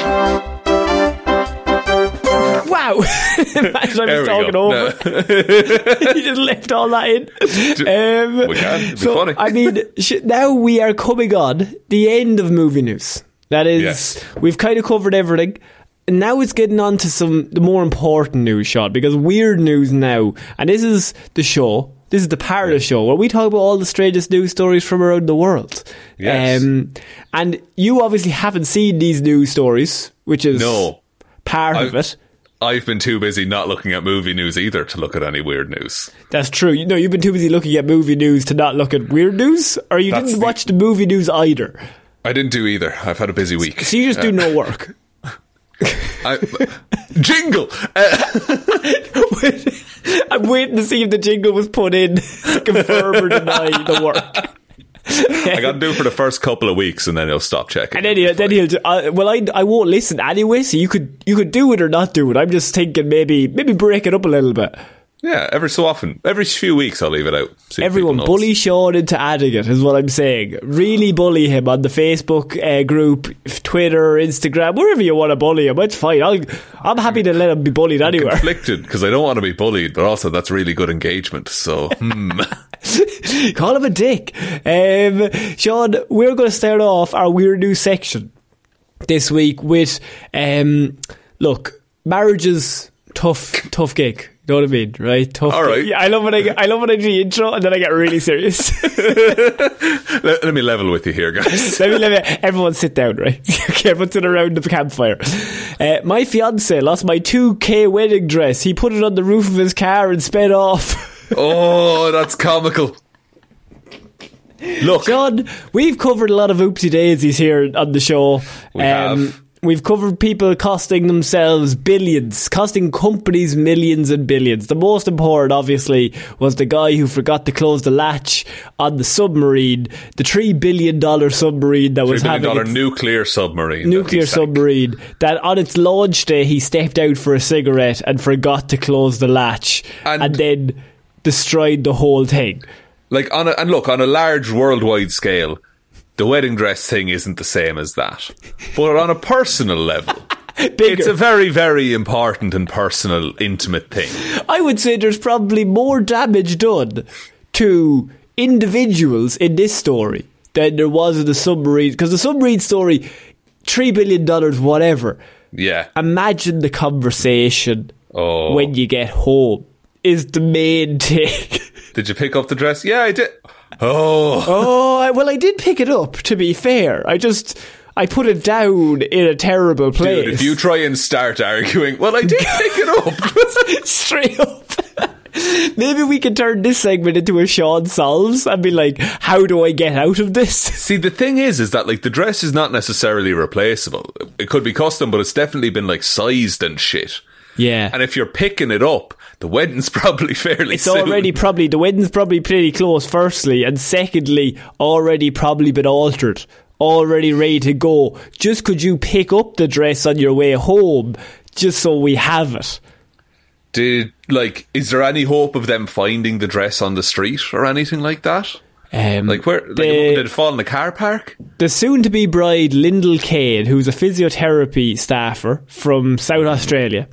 Wow. Imagine I There was we talking go. over. No. You just left all that in. Um, We can. It'd be so, funny. I mean, sh- now we are coming on the end of movie news. That is, Yes. we've kind of covered everything. And now it's getting on to some the more important news, Sean, because weird news now. And this is the show. This is the part of the show where we talk about all the strangest news stories from around the world. Yes. Um, and you obviously haven't seen these news stories, which is No. part of I've- it. I've been too busy not looking at movie news either to look at any weird news. That's true. You know, you've been too busy looking at movie news to not look at weird news, or you That's didn't the- watch the movie news either. I didn't do either. I've had a busy week. So you just do no work. I, jingle! Uh, I'm waiting to see if the jingle was put in to confirm or deny the work. I got to do it for the first couple of weeks and then he'll stop checking. And then he'll, then he'll uh, well, I, I won't listen anyway, so you could you could do it or not do it. I'm just thinking maybe maybe break it up a little bit. Yeah, every so often. Every few weeks I'll leave it out. Everyone bully Sean into adding it is what I'm saying. Really bully him on the Facebook uh, group, Twitter, Instagram, wherever you want to bully him. It's fine. I'll, I'm happy to let him be bullied I'm anywhere. Conflicted because I don't want to be bullied, but also that's really good engagement. So, hmm. Call him a dick. Um, Sean, we're going to start off our weird news section this week with, um, look, marriages, tough, tough gig. You know what I mean, right? Tough. All right. Yeah, I love when I get, I love when I do the intro and then I get really serious. let, let me level with you here, guys. let me let me. Everyone sit down, right? Okay, everyone sit around the campfire. Uh, my fiance lost my two K wedding dress. He put it on the roof of his car and sped off. Oh, that's comical. Look, John, we've covered a lot of oopsie daisies here on the show. We um, have. We've covered people costing themselves billions, costing companies millions and billions. The most important, obviously, was the guy who forgot to close the latch on the submarine, the three billion dollars submarine that was having... three billion dollars nuclear submarine. Nuclear submarine. That on its launch day, he stepped out for a cigarette and forgot to close the latch and, and then destroyed the whole thing. Like, on a, and look, on a large worldwide scale, the wedding dress thing isn't the same as that. But on a personal level, it's a very, very important and personal, intimate thing. I would say there's probably more damage done to individuals in this story than there was in the submarine. Because the submarine story, three billion dollars, whatever. Yeah. Imagine the conversation oh. when you get home is the main thing. Did you pick up the dress? Yeah, I did. Oh. Oh, well, I did pick it up, to be fair. I just, I put it down in a terrible place. Dude, if you try and start arguing, well, I did pick it up. Straight up. Maybe we can turn this segment into a Sean Solves and be like, how do I get out of this? See, the thing is, is that like the dress is not necessarily replaceable. It could be custom, but it's definitely been like sized and shit. Yeah. And if you're picking it up, the wedding's probably fairly It's soon. already probably, the wedding's probably pretty close, firstly, and secondly, already probably been altered. Already ready to go. Just could you pick up the dress on your way home, just so we have it? Did, like, is there any hope of them finding the dress on the street or anything like that? Um, like, where, like, the, did it fall in the car park? The soon-to-be bride, Lyndall Kane, who's a physiotherapy staffer from South Australia,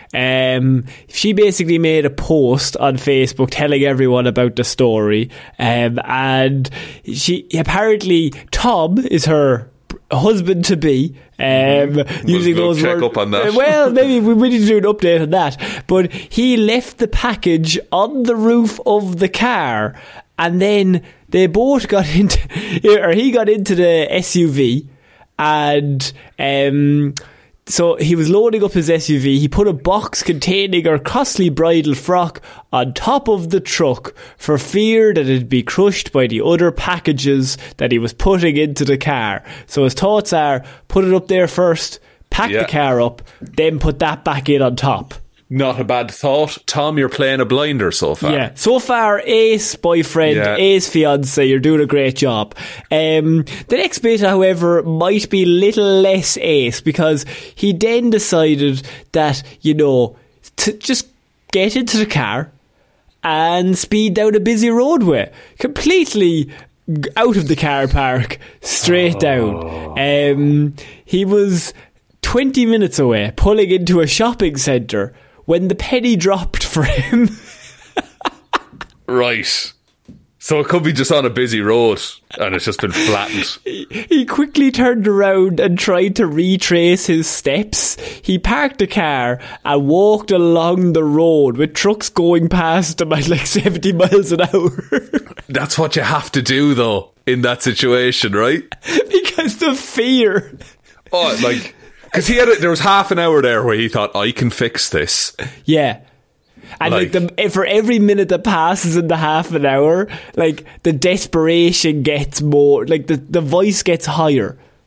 Um, she basically made a post on Facebook telling everyone about the story, um, and she apparently Tom is her husband to be. Um, we'll, using we'll those check words. Up on that. Well, maybe we, we need to do an update on that. But he left the package on the roof of the car, and then they both got into, or he got into the S U V, and um. So he was loading up his S U V. He put a box containing her costly bridal frock on top of the truck for fear that it'd be crushed by the other packages that he was putting into the car. So his thoughts are, put it up there first, pack yeah. the car up, then put that back in on top. Not a bad thought. Tom, you're playing a blinder so far. Yeah, so far, ace boyfriend, yeah. ace fiance, you're doing a great job. Um, the next bit, however, might be a little less ace, because he then decided that, you know, to just get into the car and speed down a busy roadway. Completely out of the car park, straight oh. down. Um, he was twenty minutes away, pulling into a shopping centre, when the penny dropped for him. Right. So it could be just on a busy road and it's just been flattened. He quickly turned around and tried to retrace his steps. He parked the car and walked along the road with trucks going past him at like seventy miles an hour. That's what you have to do, though, in that situation, right? Because the fear. Oh, like... Because he had a, there was half an hour there where he thought, I can fix this. Yeah. And like, like the, for every minute that passes in the half an hour, like the desperation gets more, like the, the voice gets higher.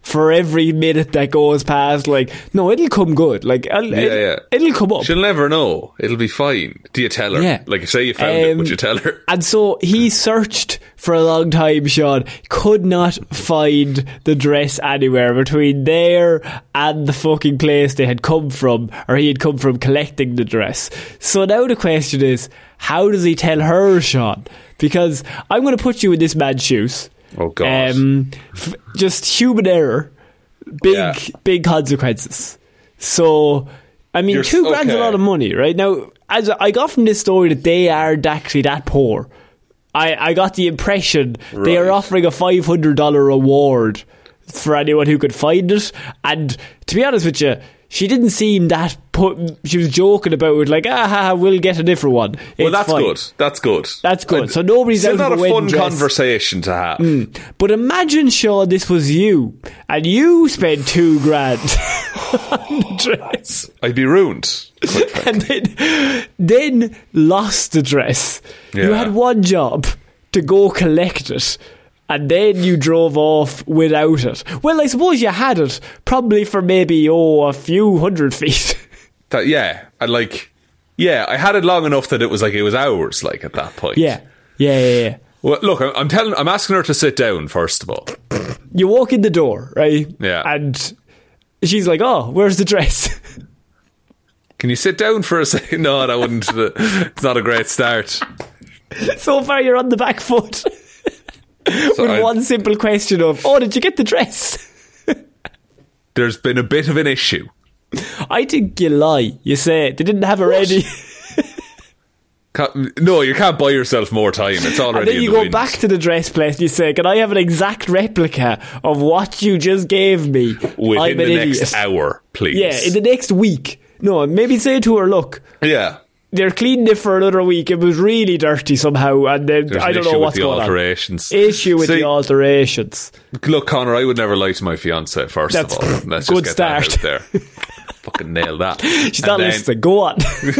for every minute that goes past. Like, no, it'll come good. Like, I'll, Yeah, it, yeah. it'll come up. She'll never know. It'll be fine. Do you tell her? Yeah. Like, say you found it, Um, would you tell her? And so he searched for a long time, Sean, could not find the dress anywhere between there and the fucking place they had come from, or he had come from collecting the dress. So now the question is, how does he tell her, Sean? Because I'm going to put you in this man's shoes. Oh, God. Um, f- just human error, big, Yeah. big consequences. So, I mean, You're- two grand's okay. a lot of money, right? Now, as I got from this story that they aren't actually that poor. I, I got the impression they are Right. offering a five hundred dollars reward for anyone who could find it. And to be honest with you, she didn't seem that put. She was joking about it, like, ah, we'll get a different one. Well, It's that's fine. good. That's good. That's good. And So nobody's it's out not of a a fun wedding dress. conversation to have. But imagine, Sean, this was you, and you spent two grand on the dress, I'd be ruined. quite frankly. and then, then lost the dress. You Yeah. had one job to go collect it, and then you drove off without it. Well, I suppose you had it, probably for maybe, oh, a few hundred feet. That, yeah, I like. Yeah, I had it long enough that it was like it was hours. Like at that point. yeah, yeah, yeah, yeah. Well, look, I'm, I'm telling. I'm asking her to sit down first of all. You walk in the door, right? Yeah. And she's like, oh, where's the dress? Can you sit down for a second? No, that wouldn't. It's not a great start. So far, you're on the back foot. So With I- one simple question of, oh, did you get the dress? There's been a bit of an issue. I think you lie. You say they didn't have it ready. Can't, no, you can't buy yourself more time. It's already And then in you the go wind. back to the dress place and you say, can I have an exact replica of what you just gave me? within I'm the an next idiot. hour, please. Yeah, in the next week. No, maybe say to her, look, yeah. they're cleaning it for another week. It was really dirty somehow, and then There's I an don't issue know with what's the going alterations. on. Issue with See, the alterations. Look, Connor, I would never lie to my fiance. First That's of all, let's good just get start. that out there. Fucking nail that. She's And not then- listening. Go on.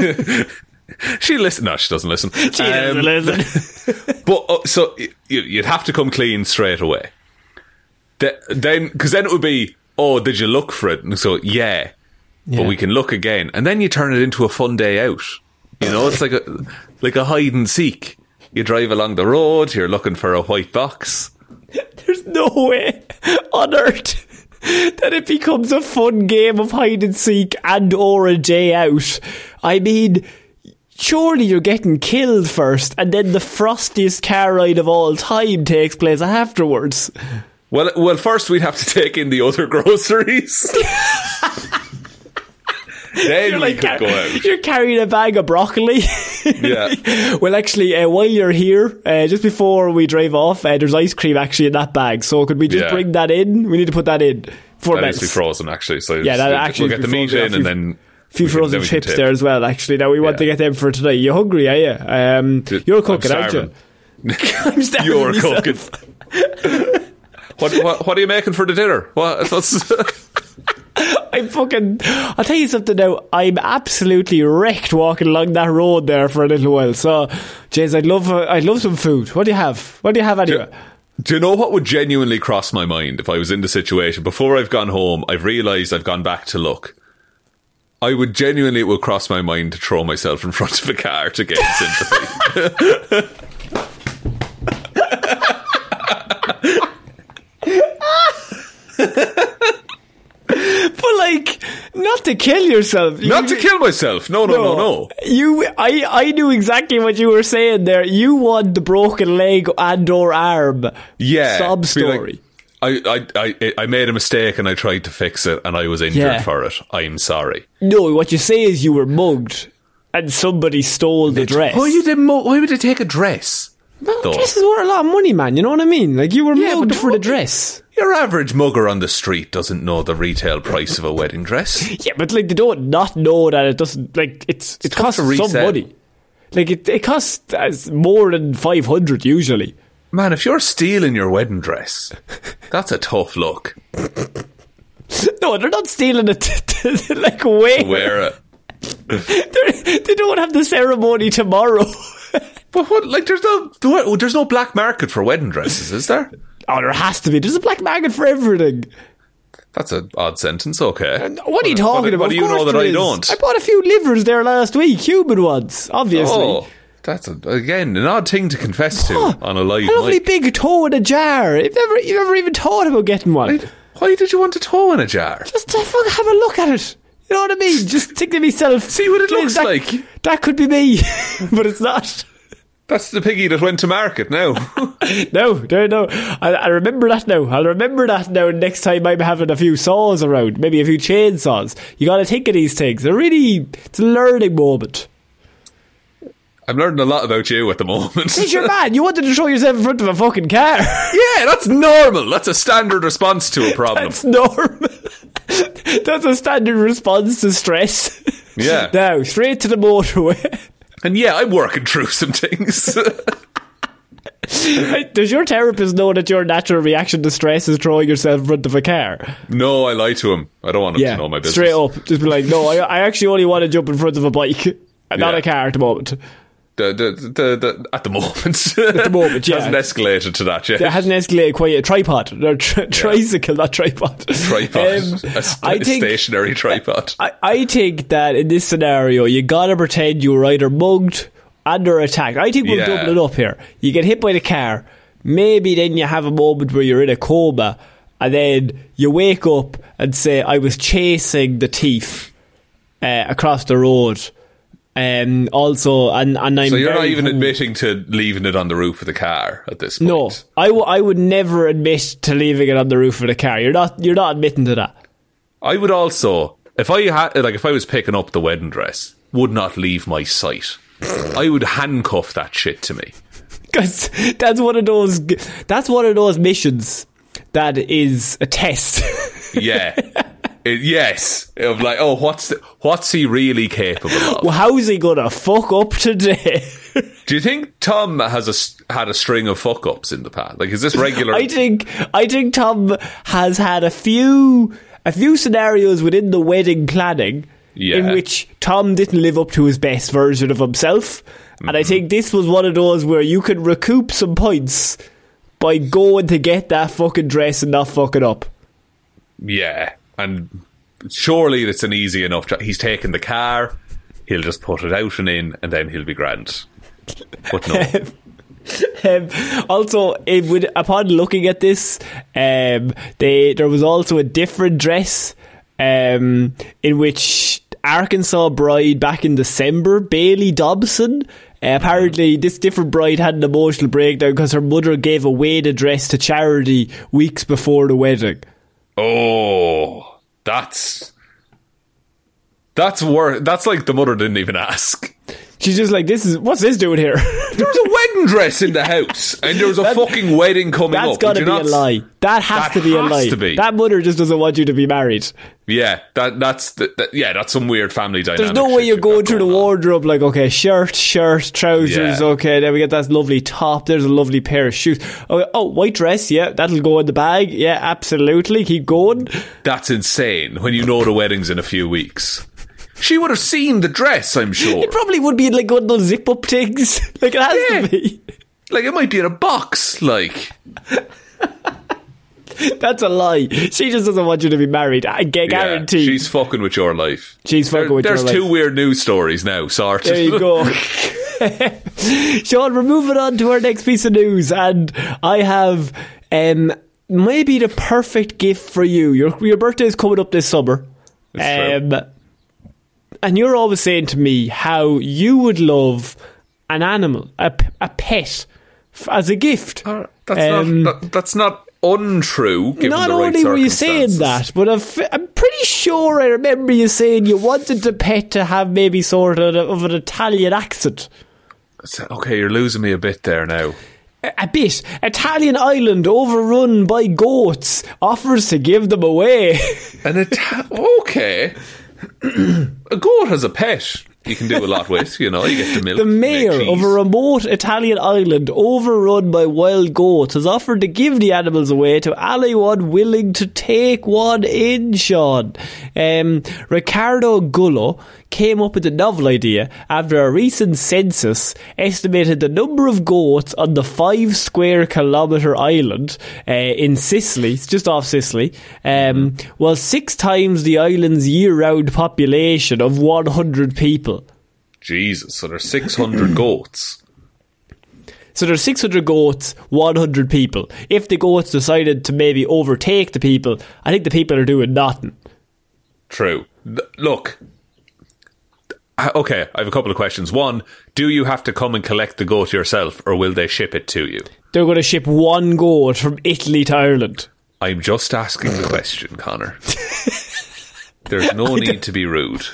She listen. No, she doesn't listen. She doesn't Um, listen. But uh, so y- you'd have to come clean straight away. Th- Then, because then it would be, oh, did you look for it? And so yeah, Yeah. but we can look again, and then you turn it into a fun day out. You know, it's like a like a hide and seek. You drive along the road, you're looking for a white box. There's no way on earth that it becomes a fun game of hide and seek and or a day out. I mean, surely you're getting killed first, and then the frostiest car ride of all time takes place afterwards. Well, well, first we'd have to take in the other groceries. Then You're we like could car- go out. You're carrying a bag of broccoli. Yeah. Well, actually, uh, while you're here, uh, just before we drive off, uh, there's ice cream actually in that bag. So could we just Yeah. bring that in? We need to put that in. Four That needs to be minutes. frozen, actually. So Yeah, that we'll actually get the needs to be meat frozen. in, and then Few we can- frozen then we can chips take- there as well, actually. Now, we want Yeah. to get them for today. You hungry, are you? Um, you're I'm cooking, aren't you? starving. I'm starving You're myself. cooking. what, what What are you making for the dinner? What? What's, I'm fucking... I'll tell you something now. I'm absolutely wrecked walking along that road there for a little while. So, Jays, I'd love, uh, I'd love some food. What do you have? What do you have anyway? do you know what would genuinely cross my mind if I was in the situation? Before I've gone home, I've realised I've gone back to look. I would genuinely, it would cross my mind to throw myself in front of a car to gain sympathy. But, like, not to kill yourself. Not You- to kill myself. No, no, no, no. You, I, I knew exactly what you were saying there. You want the broken leg and or arm. Yeah. Sob Be like, story. I, I, I, I made a mistake and I tried to fix it and I was injured Yeah. for it. I'm sorry. No, what you say is you were mugged and somebody stole the dress. Why you didn't? Mo- why would they take a dress? Though? Dresses were a lot of money, man. You know what I mean? Like, you were Yeah, mugged but for the what- dress. Your average mugger on the street doesn't know the retail price of a wedding dress. Yeah, but, like, they don't not know that it doesn't, like, it's, it tough costs to some resell. money. Like, it, it costs as more than five hundred usually. Man, if you're stealing your wedding dress, that's a tough look. No, they're not stealing it. Like, way. Wear it. They're- They don't have the ceremony tomorrow. But what? Like, there's no, there's no black market for wedding dresses, is there? Oh, there has to be. There's a black market for everything. That's an odd sentence, okay. What are you talking what, about? What do you know that I don't? I bought a few livers there last week, human ones, obviously. Oh, that's, a, again, an odd thing to confess to oh, on a live A lovely mic. big toe in a jar. You've never, you've never even thought about getting one. Why, why did you want a toe in a jar? Just to fucking have a look at it. You know what I mean? Just think to myself. See what it looks that, like. That could be me, but it's not. That's the piggy that went to market now. no, no, no. I, I remember that now. I'll remember that now next time I'm having a few saws around. Maybe a few chainsaws. You got to think of these things. They're really, it's a learning moment. I'm learning a lot about you at the moment. Because you're mad. You wanted to throw yourself in front of a fucking car. Yeah, that's normal. That's a standard response to a problem. That's normal. That's a standard response to stress. Yeah. Now, straight to the motorway. And yeah, I'm working through some things. Does your therapist know that your natural reaction to stress is throwing yourself in front of a car? No, I lie to him. I don't want him yeah, to know my business. Straight up. Just be like, no, I, I actually only want to jump in front of a bike. Not yeah. a car at the moment. The, the, the, the, at the moment. At the moment, yeah. It hasn't escalated to that yet. It hasn't escalated quite yet. Tripod. Or tri- yeah. Tricycle, not tripod. Tripod. Um, a, st- I think, stationary tripod. I, I think that in this scenario, you gotta pretend you were either mugged and or attacked. I think we'll yeah. double it up here. You get hit by the car. Maybe then you have a moment where you're in a coma. And then you wake up and say, I was chasing the thief uh, across the road. Um, also, and, and I'm so you're not even hungry. admitting to leaving it on the roof of the car at this point? No, I, w- I would never admit to leaving it on the roof of the car. You're not you're not admitting to that. I would also, if I had like if I was picking up the wedding dress, would not leave my sight. I would handcuff that shit to me. Because that's one of those that's one of those missions that is a test. Yeah. It, yes, of like, oh, what's the, what's he really capable of? Well, how's he gonna fuck up today? Do you think Tom has a, had a string of fuck ups in the past? Like, is this regular? I think I think Tom has had a few a few scenarios within the wedding planning yeah. in which Tom didn't live up to his best version of himself, mm-hmm. and I think this was one of those where you could recoup some points by going to get that fucking dress and not fucking up. Yeah. And surely it's an easy enough job. He's taken the car, he'll just put it out and in, and then he'll be grand. But no. um, also, it would, upon looking at this, um, they there was also a different dress um, in which Arkansas bride back in December, Bailey Dobson. Uh, apparently, this different bride had an emotional breakdown because her mother gave away the dress to charity weeks before the wedding. Oh, that's that's worse. That's like the mother didn't even ask. She's just like, "This is what's this doing here?" There was a wedding dress in the house, and there was a that, fucking wedding coming that's up. That's got to be not, a lie. That has that to be has a lie. To be. That mother just doesn't want you to be married. Yeah, that that's the, that, yeah, that's some weird family dynamic. There's no way you're going through the wardrobe like, okay, shirt, shirt, trousers, yeah. okay, then we get that lovely top. There's a lovely pair of shoes. Okay, oh, white dress, yeah, that'll go in the bag. Yeah, absolutely. Keep going. That's insane. When you know the wedding's in a few weeks. She would have seen the dress, I'm sure. It probably would be like one of those zip-up things. Like, it has yeah. to be. Like, it might be in a box, like. That's a lie. She just doesn't want you to be married. I guarantee. Yeah, she's fucking with your life. She's fucking there, with your life. There's two weird news stories now, sorted. There you go. Sean, we're moving on to our next piece of news, and I have um, maybe the perfect gift for you. Your your birthday is coming up this summer. That's um, true. And you're always saying to me how you would love an animal, a, a pet, f- as a gift. Uh, that's, um, not, that, that's not untrue, given not the right only were you saying circumstances. that, but I've, I'm pretty sure I remember you saying you wanted the pet to have maybe sort of, of an Italian accent. Okay, you're losing me a bit there now. A, a bit. Italian island overrun by goats offers to give them away. An Ita- okay. A goat has a pet. you can do a lot with, you know, you get the milk. The mayor of a remote Italian island overrun by wild goats has offered to give the animals away to anyone willing to take one in, Sean. Um, Riccardo Gullo came up with the novel idea after a recent census estimated the number of goats on the five square kilometre island uh, in Sicily, it's just off Sicily, um, was six times the island's year-round population of one hundred people. Jesus, so there's six hundred goats. So there's six hundred goats, one hundred people. If the goats decided to maybe overtake the people, I think the people are doing nothing. True. Look, okay, I have a couple of questions. One, do you have to come and collect the goat yourself, or will they ship it to you? They're going to ship one goat from Italy to Ireland. I'm just asking the question, Connor. There's no need to be rude.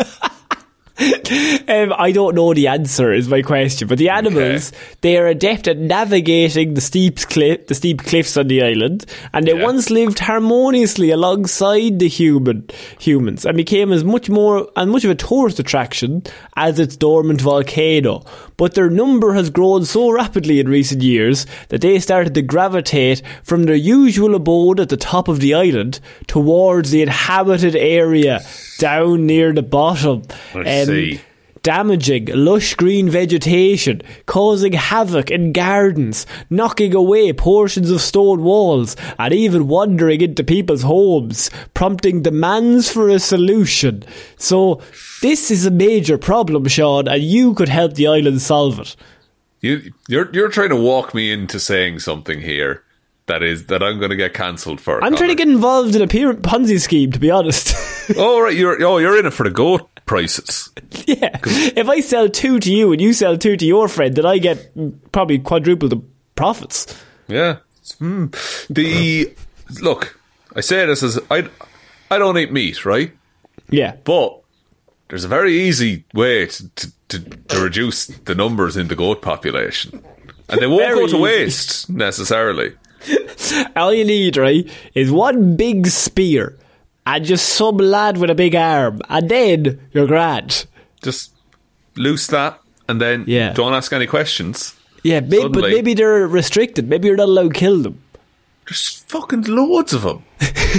Um, I don't know the answer is my question, but the animals, okay. They are adept at navigating the steep cliff, the steep cliffs on the island, and they yeah. once lived harmoniously alongside the human humans and became as much more and much of a tourist attraction as its dormant volcano. But their number has grown so rapidly in recent years that they started to gravitate from their usual abode at the top of the island towards the inhabited area down near the bottom. I um, see. Damaging lush green vegetation, causing havoc in gardens, knocking away portions of stone walls, and even wandering into people's homes, prompting demands for a solution. So, this is a major problem, Sean, and you could help the island solve it. You, you're you're trying to walk me into saying something here that is that I'm going to get cancelled for. I'm Connor. trying to get involved in a Ponzi scheme, to be honest. Oh, right, you're oh you're in it for the goat prices. Yeah. If I sell two to you and you sell two to your friend, then I get probably quadruple the profits. Yeah. Mm. The look, I say this as I I don't eat meat, right? Yeah. But there's a very easy way to to, to, to reduce the numbers in the goat population, and they won't go to waste easy. necessarily. All you need, right, is one big spear and just some lad with a big arm, and then you're grand. Just loose that, and then yeah. don't ask any questions. Yeah, maybe, but maybe they're restricted. Maybe you're not allowed to kill them. There's fucking loads of them.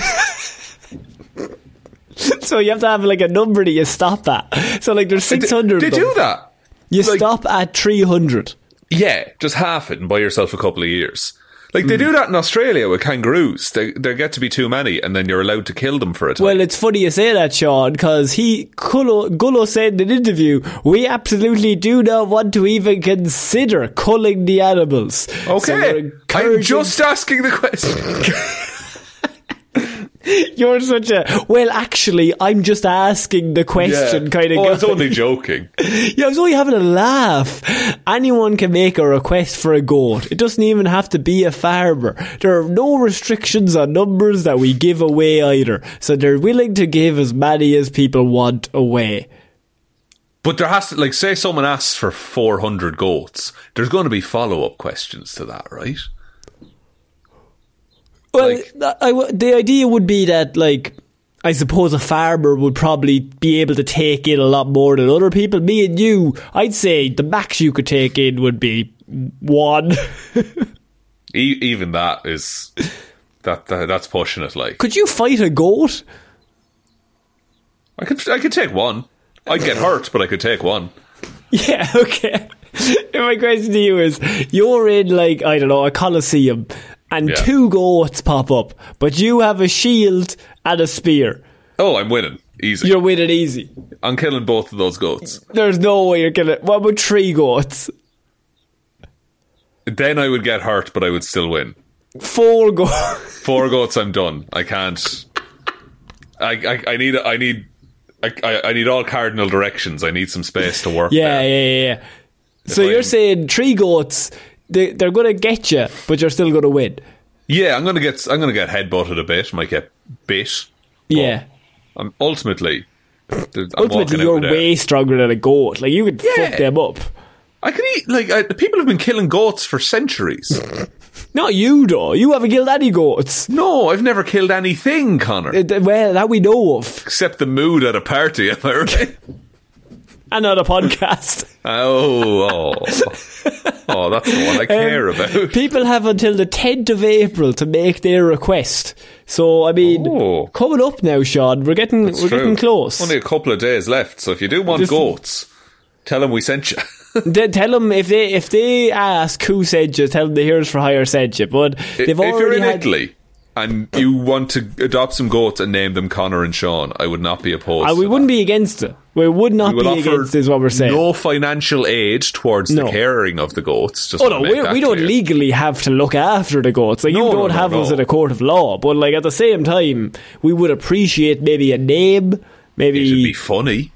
So you have to have like a number that you stop at. So like there's six hundred. They, they do that. You like, stop at three hundred. Yeah, just half it and buy yourself a couple of years. Like, they mm. do that in Australia with kangaroos. They, there get to be too many, and then you're allowed to kill them for a time. Well, it's funny you say that, Sean, because he, Gullo, Gullo said in an interview, we absolutely do not want to even consider culling the animals. Okay, so I'm just asking the question. You're such a... Well, actually, I'm just asking the question yeah. kind of oh, guy. I was only joking. Yeah, I was only having a laugh. Anyone can make a request for a goat. It doesn't even have to be a farmer. There are no restrictions on numbers that we give away either. So they're willing to give as many as people want away. But there has to... Like, say someone asks for four hundred goats. There's going to be follow-up questions to that, right? Well, like, I, the idea would be that, like, I suppose a farmer would probably be able to take in a lot more than other people. Me and you, I'd say the max you could take in would be one. e- even that is... that, that That's pushing it, like. Could you fight a goat? I could, I could take one. I'd get hurt, but I could take one. Yeah, okay. My question to you is, you're in, like, I don't know, a coliseum, and yeah. two goats pop up, but you have a shield and a spear. Oh, I'm winning. Easy. You're winning easy. I'm killing both of those goats. There's no way you're killing... What about three goats? Then I would get hurt, but I would still win. Four goats. Four goats, I'm done. I can't... I, I, I need... I need... I, I need all cardinal directions. I need some space to work yeah, there. Yeah, yeah, yeah. So you're I'm, saying three goats... They, they're going to get you, but you're still going to win. Yeah, I'm going to get I'm going to get headbutted a bit. Might get bit. Yeah. I'm ultimately, I'm ultimately, you're way stronger than a goat. Like you could yeah. fuck them up. I can eat. Like I, people have been killing goats for centuries. Not you, though. You haven't killed any goats. No, I've never killed anything, Connor. Uh, well, that we know of. Except the mood at a party. Am I right? and on a podcast. Oh, oh, oh, that's the one I care um, about. People have until the tenth of April to make their request. So, I mean, oh. coming up now, Sean, we're getting that's we're true. getting close. Only a couple of days left, so if you do want Just, goats, tell them we sent you. Tell them if they if they ask who sent you, tell them the Heroes for Hire sent you. But they've if already you're in had Italy and you want to adopt some goats and name them Connor and Sean, I would not be opposed. Uh, we to wouldn't that. be against it. We would not we be against it, is what we're saying. No financial aid towards no. the caring of the goats. Just oh no, we, we don't legally have to look after the goats. Like no, you don't no, have no, us no. in a court of law. But like at the same time, we would appreciate maybe a name. Maybe it should be funny.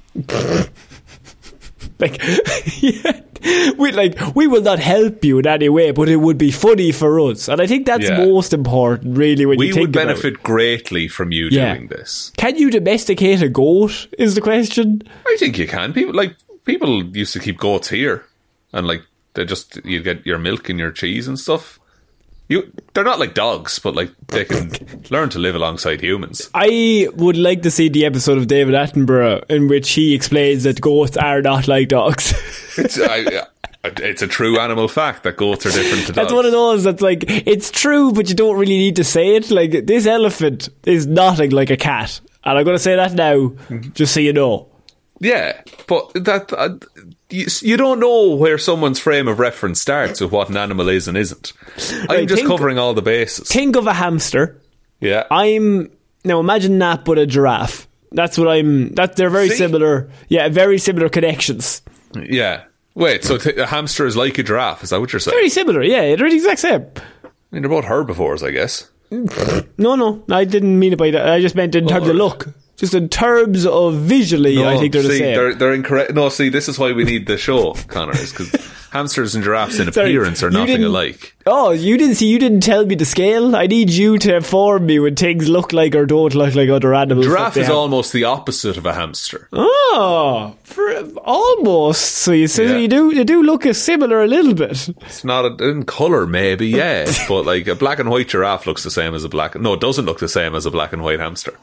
Like, yeah, we like we will not help you in any way, but it would be funny for us, and I think that's yeah. most important, really. When we you think would benefit about it. greatly from you yeah. doing this. Can you domesticate a goat? Is the question? I think you can. People like people used to keep goats here, and like they just you get your milk and your cheese and stuff. You, they're not like dogs, but like they can learn to live alongside humans. I would like to see the episode of David Attenborough in which he explains that goats are not like dogs. It's I, it's a true animal fact that goats are different to dogs. That's one of those that's like it's true, but you don't really need to say it. Like this elephant is nothing like a cat, and I'm going to say that now, just so you know. Yeah, but that uh, you, you don't know where someone's frame of reference starts with what an animal is and isn't. I'm right, just think, covering all the bases. Think of a hamster. Yeah. I'm now imagine that, but a giraffe. That's what I'm. That they're very See? similar. Yeah, very similar connections. Yeah. Wait, so t- a hamster is like a giraffe? Is that what you're saying? Very similar. Yeah, they're the exact same. I mean, they're both herbivores, I guess. No, no, I didn't mean it by that. I just meant in terms oh, of look. Just in terms of visually, no, I think they're see, the same. They're, they're incorrect. No, see, this is why we need the show, Connor, is because hamsters and giraffes in Sorry, appearance are nothing alike. Oh, you didn't see, you didn't tell me the scale. I need you to inform me when things look like or don't look like other animals. Giraffe is have. almost the opposite of a hamster. Oh, for, almost. So you say yeah. you do you do look a similar a little bit. It's not a, in colour, maybe, yeah, but like a black and white giraffe looks the same as a black. No, it doesn't look the same as a black and white hamster.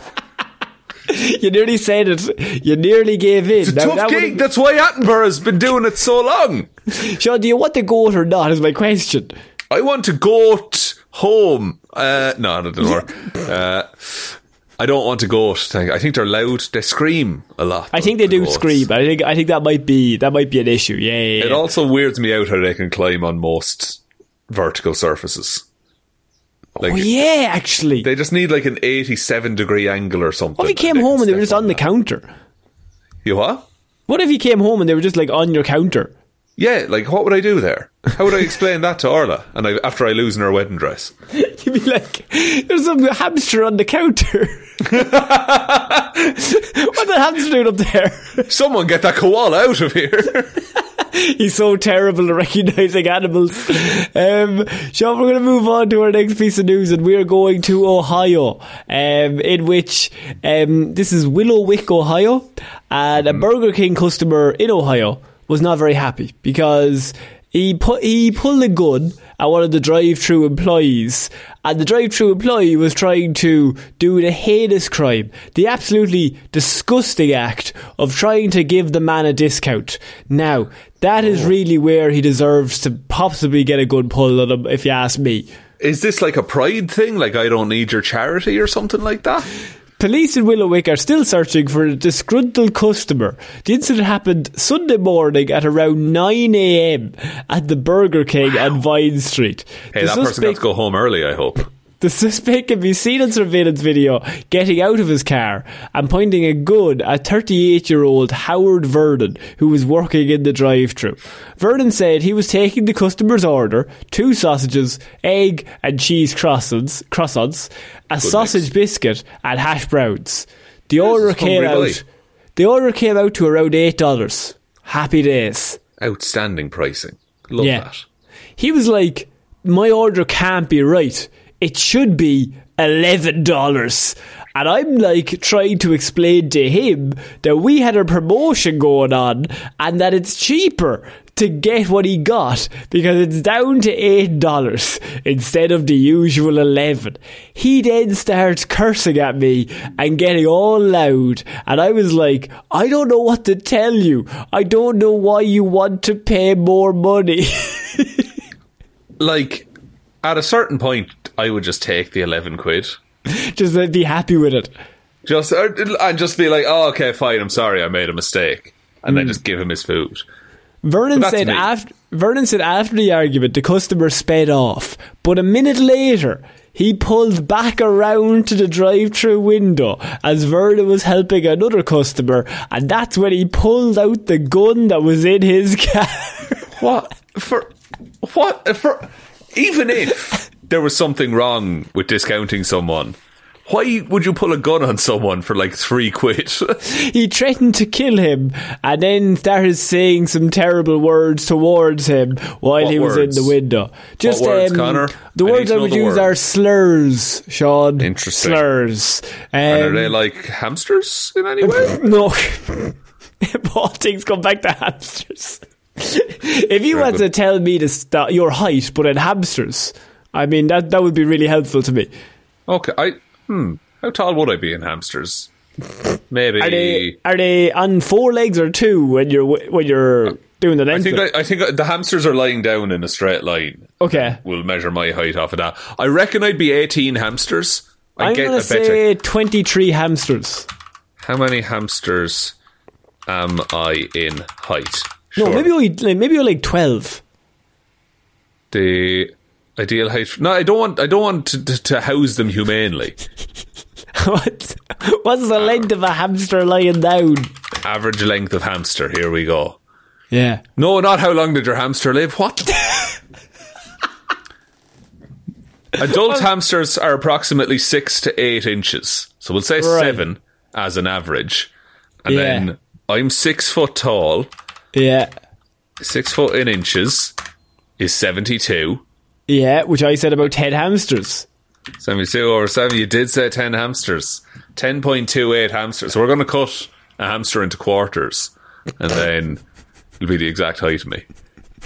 You nearly said it. You nearly gave in. It's a now, tough that gig. That's why Attenborough's been doing it so long. Sean, do you want the goat or not? Is my question. I want to goat home. Uh, no, that didn't work. Uh, I don't want to goat. I think they're loud. They scream a lot. I think they do goats. scream. I think. I think that might be that might be an issue. Yeah. yeah, yeah. It also weirds me out how they can climb on most vertical surfaces. Like, oh yeah, actually. They just need like an eighty-seven degree angle or something. What if you came home and they were just on, on the counter? You what? What if you came home and they were just like on your counter? Yeah, like what would I do there? How would I explain that to Orla? And I, after I lose in her wedding dress, you'd be like, "There's some hamster on the counter." What's that hamster doing up there? Someone get that koala out of here. He's so terrible at recognising animals. Um, Sean, we're going to move on to our next piece of news, and we're going to Ohio, um, in which um, this is Willow Wick, Ohio, and a Burger King customer in Ohio was not very happy because he put he pulled a gun at one of the drive-thru employees, and the drive-thru employee was trying to do the heinous crime, the absolutely disgusting act of trying to give the man a discount. Now, that is really where he deserves to possibly get a good pull on him, if you ask me. Is this like a pride thing? Like, I don't need your charity or something like that? Police in Willow Wick are still searching for a disgruntled customer. The incident happened Sunday morning at around nine a.m. at the Burger King wow. on Vine Street. Hey, the that suspect, person got to go home early, I hope. The suspect can be seen in surveillance video getting out of his car and pointing a gun at thirty-eight-year-old Howard Vernon, who was working in the drive-thru. Vernon said he was taking the customer's order, two sausages, egg and cheese croissants, croissants a Good sausage mix. biscuit and hash browns. The this order came out. Boy. The order came out to around eight dollars. Happy days. Outstanding pricing. Love yeah. that. He was like, my order can't be right. It should be eleven dollars. And I'm like trying to explain to him that we had a promotion going on and that it's cheaper to get what he got because it's down to eight dollars instead of the usual eleven. He then starts cursing at me and getting all loud, and I was like, I don't know what to tell you. I don't know why you want to pay more money. Like, at a certain point, I would just take the eleven quid. Just uh, be happy with it. Just and just be like, oh, okay, fine, I'm sorry, I made a mistake. And mm. then just give him his food. Vernon said after Vernon said after the argument, the customer sped off. But a minute later, he pulled back around to the drive-through window as Vernon was helping another customer, and that's when he pulled out the gun that was in his car. What? For... What? For... Even if there was something wrong with discounting someone, why would you pull a gun on someone for like three quid? He threatened to kill him and then started saying some terrible words towards him while what he was words? in the window. Just what words, um, Connor? The I words I would use words. are slurs, Sean. Interesting. Slurs. Um, and are they like hamsters in any way? No. All things come back to hamsters. If you Very had good. to tell me to st- your height, but in hamsters, I mean, that, that would be really helpful to me. Okay, I... Hmm. How tall would I be in hamsters? Maybe... Are they are they on four legs or two when you're when you're doing the length? I think I, I think the hamsters are lying down in a straight line. Okay. We'll measure my height off of that. I reckon I'd be eighteen hamsters. I I'm get going a to say better. twenty-three hamsters. How many hamsters am I in height? No, Sure. maybe only like, maybe only like twelve. The ideal height. No, I don't want. I don't want to, to, to house them humanely. What? What's the length of a hamster lying down? Average length of hamster. Here we go. Yeah. No, not how long did your hamster live? What? Adult hamsters are approximately six to eight inches. So we'll say Right. seven as an average. And Yeah. then I'm six foot tall. Yeah. Six foot in inches is seventy-two. Yeah, which I said about ten hamsters. seventy-two over seven. You did say ten hamsters. ten point two eight hamsters. So we're going to cut a hamster into quarters. And then it'll be the exact height of me.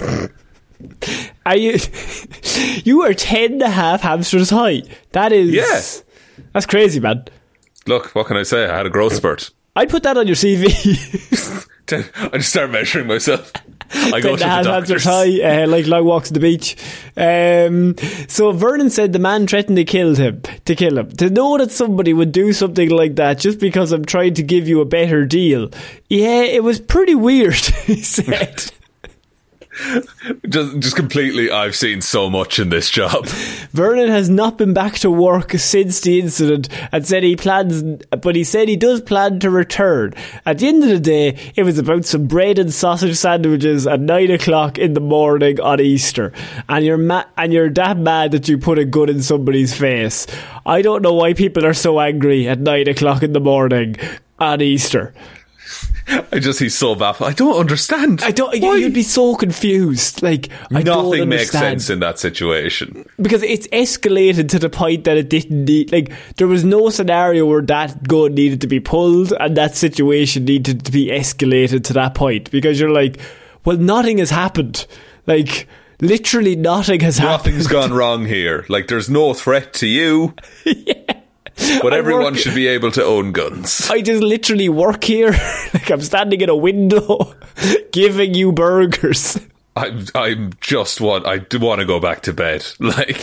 Are you... You are ten and a half hamsters high. That is... Yeah. That's crazy, man. Look, what can I say? I had a growth spurt. I'd put that on your C V. I just start measuring myself. I go to the hamsters doctors. high, uh, like long walks to the beach. Um, so Vernon said the man threatened to kill him. To kill him. To know that somebody would do something like that just because I'm trying to give you a better deal. Yeah, it was pretty weird. He said. Just, just completely, I've seen so much in this job. Vernon has not been back to work since the incident and said he plans, but he said he does plan to return. At the end of the day, it was about some bread and sausage sandwiches at nine o'clock in the morning on Easter. And you're ma- and you're that mad that you put a gun in somebody's face. I don't know why people are so angry at nine o'clock in the morning on Easter. I just, he's so baffled. I don't understand. I don't. Why? You'd be so confused. Like I don't Nothing makes understand. sense in that situation. Because it's escalated to the point that it didn't need, like, there was no scenario where that gun needed to be pulled and that situation needed to be escalated to that point. Because you're like, well, nothing has happened. Like, literally nothing has Nothing's happened. gone wrong here. Like, there's no threat to you. Yeah. But I everyone work- should be able to own guns. I just literally work here. Like, I'm standing in a window giving you burgers. I'm, I'm just want, I do want to go back to bed. Like,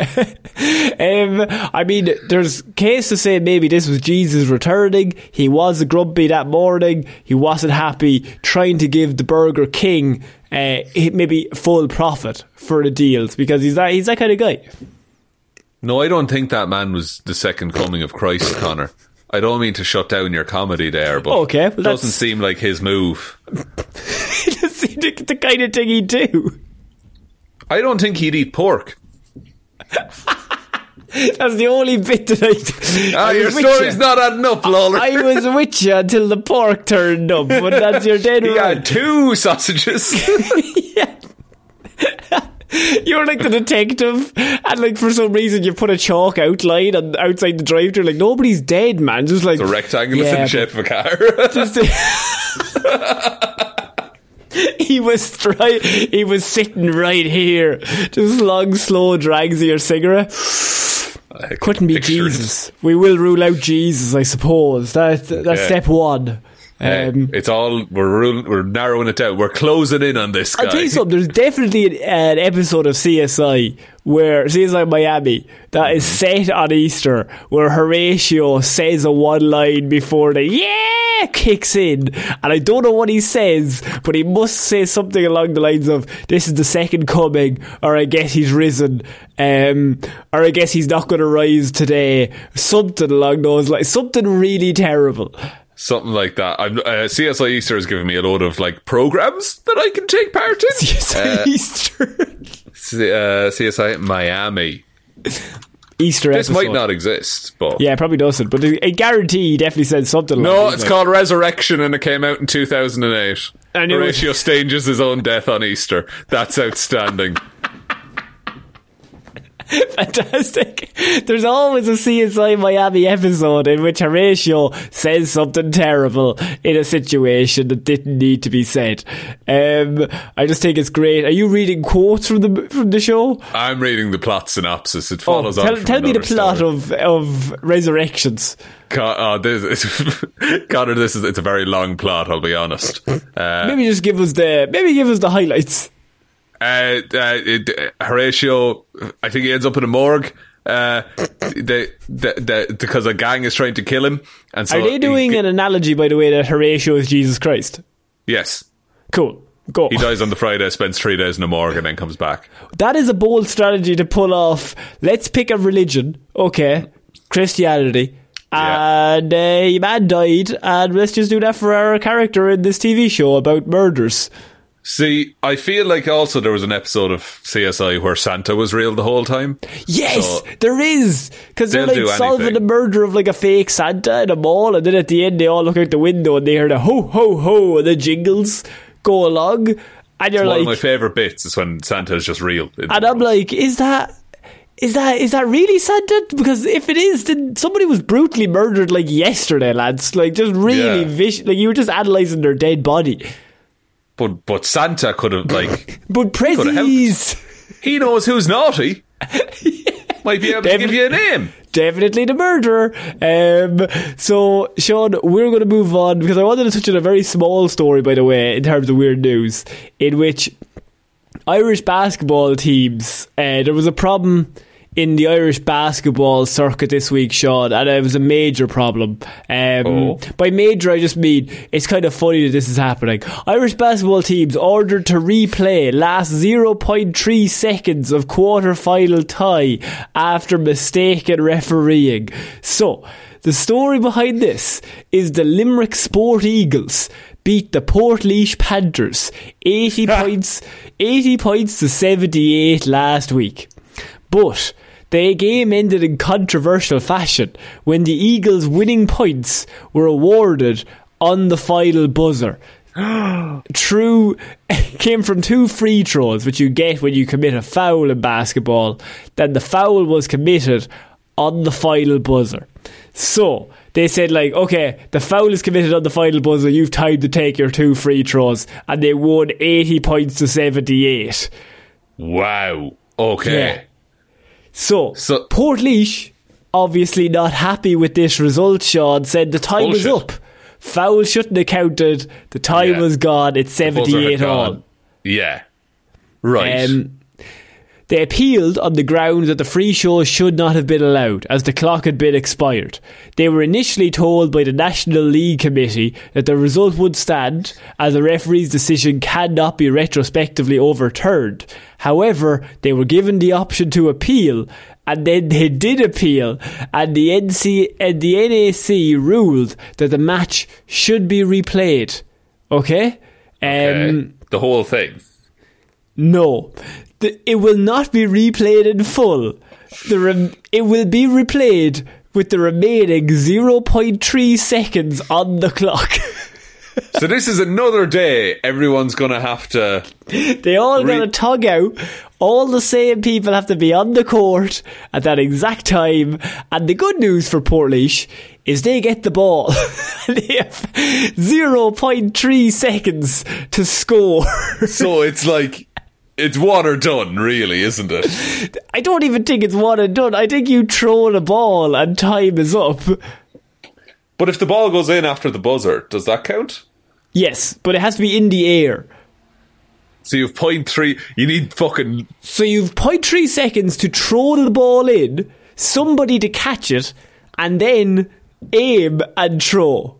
um, I mean, there's case to say maybe this was Jesus returning. He was grumpy that morning. He wasn't happy, trying to give the Burger King uh, maybe full profit for the deals because he's that he's that kind of guy. no, I don't think that man was the second coming of Christ, Connor. I don't mean to shut down your comedy there, but Okay, well, it doesn't that's- seem like his move. That's the, the kind of thing he'd do. I don't think he'd eat pork. That's the only bit that I. Ah, I your was with story's you. not adding up, Lawler. I was with you until the pork turned up, but that's your dead He right. had two sausages. Yeah. You're like the detective, and like for some reason you put a chalk outline on outside the drive-thru. Like nobody's dead, man. Just like It's a rectangle yeah, in the shape of a car. just he was try- He was sitting right here. Just long, slow drags of your cigarette. I Couldn't be picture it. Jesus. We will rule out Jesus, I suppose. That that's Yeah. step one. Uh, Um, it's all we're rule, we're narrowing it down. We're closing in on this guy. I'll tell you something. There's definitely an, an episode of C S I where C S I Miami that is set on Easter, where Horatio says a one line before the yeah kicks in, and I don't know what he says, but he must say something along the lines of "This is the second coming," or "I guess he's risen," um, or "I guess he's not going to rise today," something along those lines. Something really terrible. Something like that. I'm, uh, C S I Easter has given me a load of like programs that I can take part in. C S I Uh, Easter. C- uh, C S I Miami. Easter This episode. might not exist, but Yeah, it probably doesn't, but I guarantee he definitely said something like no, that. it's Like, called Resurrection, and it came out in two thousand eight. I knew it. Horatio stages his own death on Easter. That's outstanding. fantastic. There's always a C S I Miami episode in which Horatio says something terrible in a situation that didn't need to be said. Um, I just think it's great. Are you reading quotes from the from the show? I'm reading the plot synopsis. It Oh, follows on tell, from tell me the another plot story. of of Resurrections. Con- oh, this is, Connor, this is it's a very long plot. I'll be honest. Uh, Maybe just give us the maybe give us the highlights. Uh, uh, it, uh, Horatio, I think he ends up in a morgue. Uh, the, the, the, because a gang is trying to kill him, and so Are they doing he, an analogy, by the way, that Horatio is Jesus Christ? Yes, Cool. Go. he dies on the Friday, spends three days in a morgue, and then comes back. That is a bold strategy to pull off. Let's pick a religion. Okay. Christianity. Yeah. And uh, your man died, and let's just do that for our character in this T V show about murders. See, I feel like also there was an episode of C S I where Santa was real the whole time. Yes, So there is. Because they're they'll like do solving anything. the murder of like a fake Santa in a mall, and then at the end they all look out the window and they hear the ho ho ho and the jingles go along, and you're One like, of my favourite bits is when Santa is just real. in the and I'm world. like, is that is that is that really Santa? Because if it is, then somebody was brutally murdered like yesterday, lads. Like just really Yeah. vicious. Like you were just analysing their dead body. but but Santa could have like But Coulda prezzies, he knows who's naughty. Might be able to give you a name. definitely the murderer. Um, so, Sean, we're going to move on because I wanted to touch on a very small story, by the way, in terms of weird news, in which Irish basketball teams, uh, there was a problem in the Irish basketball circuit this week, Sean, and it was a major problem. Um, Oh. By major, I just mean it's kind of funny that this is happening. Irish basketball teams ordered to replay last zero point three seconds of quarter-final tie after mistaken refereeing. So, the story behind this is the Limerick Sport Eagles beat the Portlaoise Panthers eighty points, eighty points to seventy-eight last week. But the game ended in controversial fashion when the Eagles' winning points were awarded on the final buzzer. True, came from two free throws, which you get when you commit a foul in basketball. Then the foul was committed on the final buzzer. So they said, like, okay, the foul is committed on the final buzzer. You've time to take your two free throws, and they won eighty points to seventy-eight. Wow. Okay. Yeah. So, So- Portlaoise, obviously not happy with this result, Sean, said the time was Bullshit. up. Foul shouldn't have counted. The time Yeah. was gone. It's Buzzer had seventy-eight all. gone. Yeah. Right. Um, they appealed on the ground that the free shows should not have been allowed, as the clock had been expired. They were initially told by the National League Committee that the result would stand, as the referee's decision cannot be retrospectively overturned. However, they were given the option to appeal, and then they did appeal, and the N C and the N A C ruled that the match should be replayed. Okay? okay. Um, The whole thing. no. The, it will not be replayed in full. The rem- it will be replayed with the remaining zero point three seconds on the clock. So this is another day everyone's going to have to... They all Re- got to tug out all the same people have to be on the court at that exact time. And the good news for Portlaoise is they get the ball. They have zero point three seconds to score. So it's like, it's one or done, really, isn't it? I don't even think it's one and done. I think you throw the ball and time is up. But if the ball goes in after the buzzer, does that count? Yes, but it has to be in the air. So you've point three, you need fucking... So you've point three seconds to throw the ball in, somebody to catch it, and then aim and throw.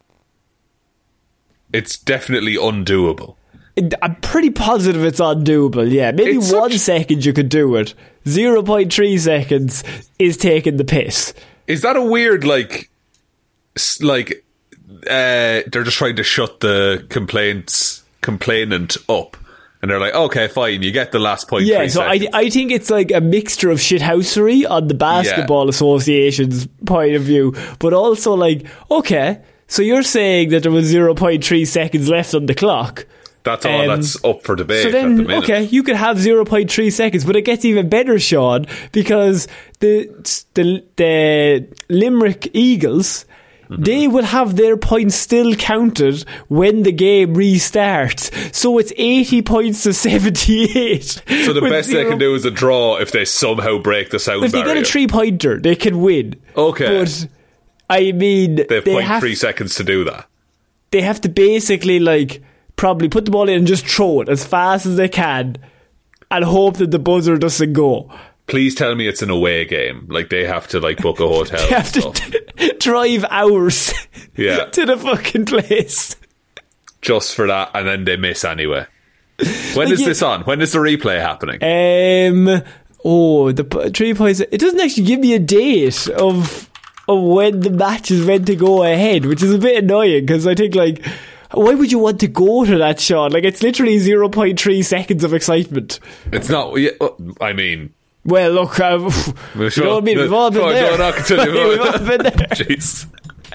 It's definitely undoable. I'm pretty positive it's undoable, yeah. Maybe It's one such- second you could do it. zero point three seconds is taking the piss. Is that a weird, like... s- Like, uh, they're just trying to shut the complaints complainant up. And they're like, okay, fine, you get the last point. Yeah, three so I, seconds. I think it's like a mixture of shithousery on the Basketball Yeah. Association's point of view, but also like, okay, so you're saying that there was zero point three seconds left on the clock. That's all Um, that's up for debate So at the then, minute. okay, you could have zero point three seconds, but it gets even better, Sean, because the the, the Limerick Eagles, Mm-hmm. they will have their points still counted when the game restarts. So it's eighty points to seventy-eight. So the with best zero- they can do is a draw if they somehow break the sound If they barrier. get a three-pointer, they can win. Okay. But, I mean, they have they point have, three seconds to do that. they have to basically, like, probably put the ball in and just throw it as fast as they can and hope that the buzzer doesn't go. Please tell me it's an away game. Like, they have to, like, book a hotel They and have to stuff. t- drive hours Yeah. to the fucking place. Just for that, and then they miss anyway. When Like, is you- this on? When is the replay happening? Um, oh, the p- three points. It doesn't actually give me a date of of when the match is meant to go ahead, which is a bit annoying because I think, like, why would you want to go to that, Sean? Like, it's literally zero point three seconds of excitement. It's not... Yeah, I mean... Well, look, um, you know what I mean? We've all been No, there. no, no, continue. We've all been there. Jeez.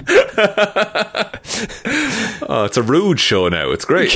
Oh, it's a rude show now. It's great.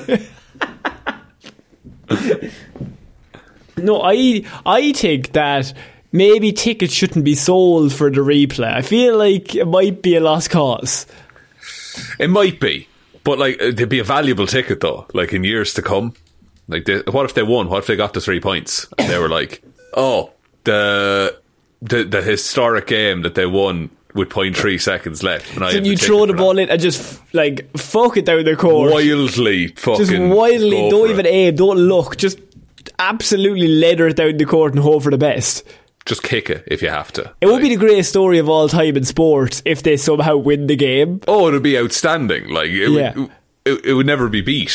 No, I I think that maybe tickets shouldn't be sold for the replay. I feel like it might be a lost cause. It might be, but like it'd be a valuable ticket though. Like in years to come, like they, what if they won? What if they got to three points? And they were like, oh, the the the historic game that they won with point three seconds left. And I So have you the throw ticket the for ball in and just like fuck it down the court. that. wildly, fucking Just wildly, go don't for even it. aim, don't look, just absolutely leather it down the court and hope for the best. Just kick it if you have to. It would be the greatest story of all time in sports if they somehow win the game. Oh, it'd be outstanding. Like it Yeah. would, it, it would never be beat.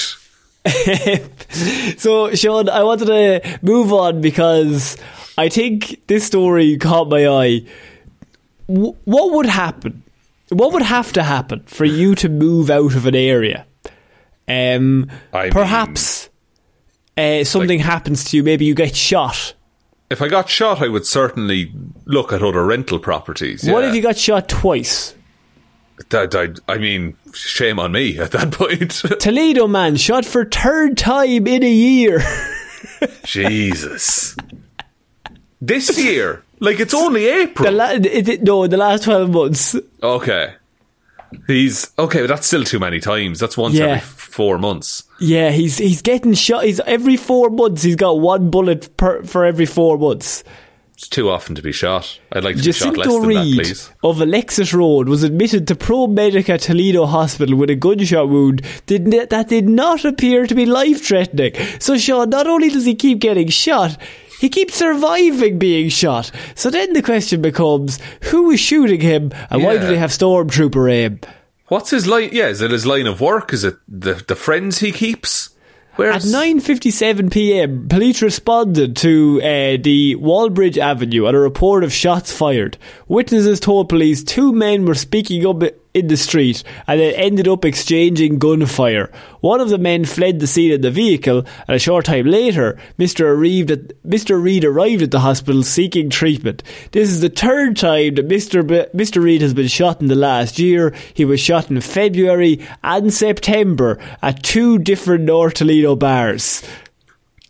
So, Sean, I wanted to move on because I think this story caught my eye. W- what would happen? What would have to happen for you to move out of an area? Um, I perhaps uh, something like- happens to you. Maybe you get shot. If I got shot, I would certainly look at other rental properties. What yeah. if you got shot twice? That, I, I mean, shame on me at that point. Toledo man shot for third time in a year. Jesus. This year? Like, it's only April. The la- it, it, no, the last twelve months. Okay. He's... Okay, but that's still too many times. That's once Yeah. every f- four months. Yeah, he's he's getting shot. He's every four months. He's got one bullet per, for every four months. It's too often to be shot. I'd like to be shot less Jacinto than that, Reid please. of Alexis Road was admitted to Pro Medica Toledo Hospital with a gunshot wound did n- that did not appear to be life-threatening. So, Sean, not only does he keep getting shot, he keeps surviving being shot. So then the question becomes, who is shooting him and why do Yeah. they have stormtrooper aim? What's his line? Yeah, is it his line of work? Is it the, the friends he keeps? Where's... At nine fifty-seven p.m, police responded to uh, the Wallbridge Avenue and a report of shots fired. Witnesses told police two men were speaking up in the street and then ended up exchanging gunfire. One of the men fled the scene in the vehicle, and a short time later, Mister Reid, at, Mister Reid arrived at the hospital seeking treatment. This is the third time that Mister B- Mister Reid has been shot in the last year. He was shot in February and September at two different North Toledo bars.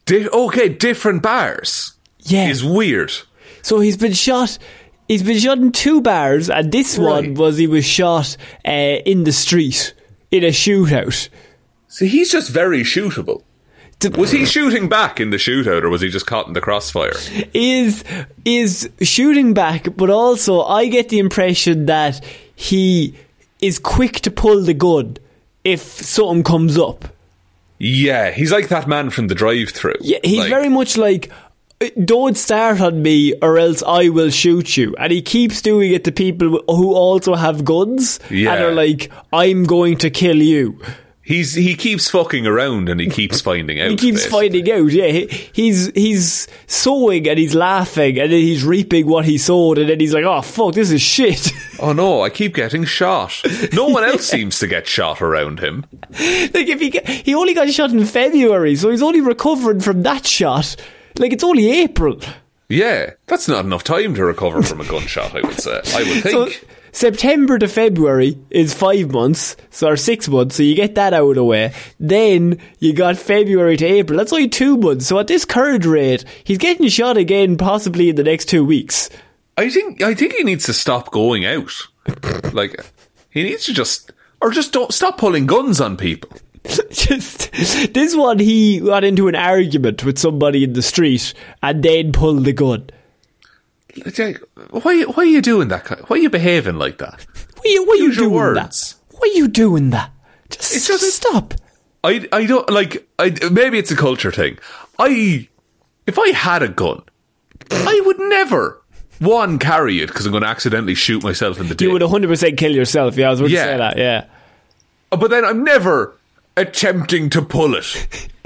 Di- okay, different bars. Yeah. Is weird. So he's been shot... He's been shot in two bars, and this right. one was he was shot uh, in the street, in a shootout. So he's just very shootable. Was he shooting back in the shootout, or was he just caught in the crossfire? Is is shooting back, but also I get the impression that he is quick to pull the gun if something comes up. Yeah, he's like that man from the drive-thru. Yeah, he's like, very much like, don't start on me or else I will shoot you. And he keeps doing it to people who also have guns yeah. and are like, I'm going to kill you. He's he keeps fucking around and he keeps finding out. He keeps basically. finding out, yeah. He, he's he's sowing and he's laughing and then he's reaping what he sowed and then he's like, oh fuck, this is shit. Oh no, I keep getting shot. No one else seems to get shot around him. Like if he get, he only got shot in February, so he's only recovering from that shot. Like it's only April. Yeah, that's not enough time to recover from a gunshot, I would say. I would think. So, September to February is five months, so or six months, so you get that out of the way. Then you got February to April. That's only two months. So at this current rate, he's getting shot again, possibly in the next two weeks. I think I think he needs to stop going out. Like he needs to just or just don't stop pulling guns on people. Just this one, he got into an argument with somebody in the street and then pulled the gun. Like, why? Why are you doing that? Why are you behaving like that? Why, why are you Use your doing words. that? Why are you doing that? Just, it's just stop. I I don't like. I maybe it's a culture thing. I if I had a gun, I would never one carry it because I'm going to accidentally shoot myself in the dick. You would one hundred percent kill yourself. Yeah, I was going yeah. to say that. Yeah, but then I'm never attempting to pull it.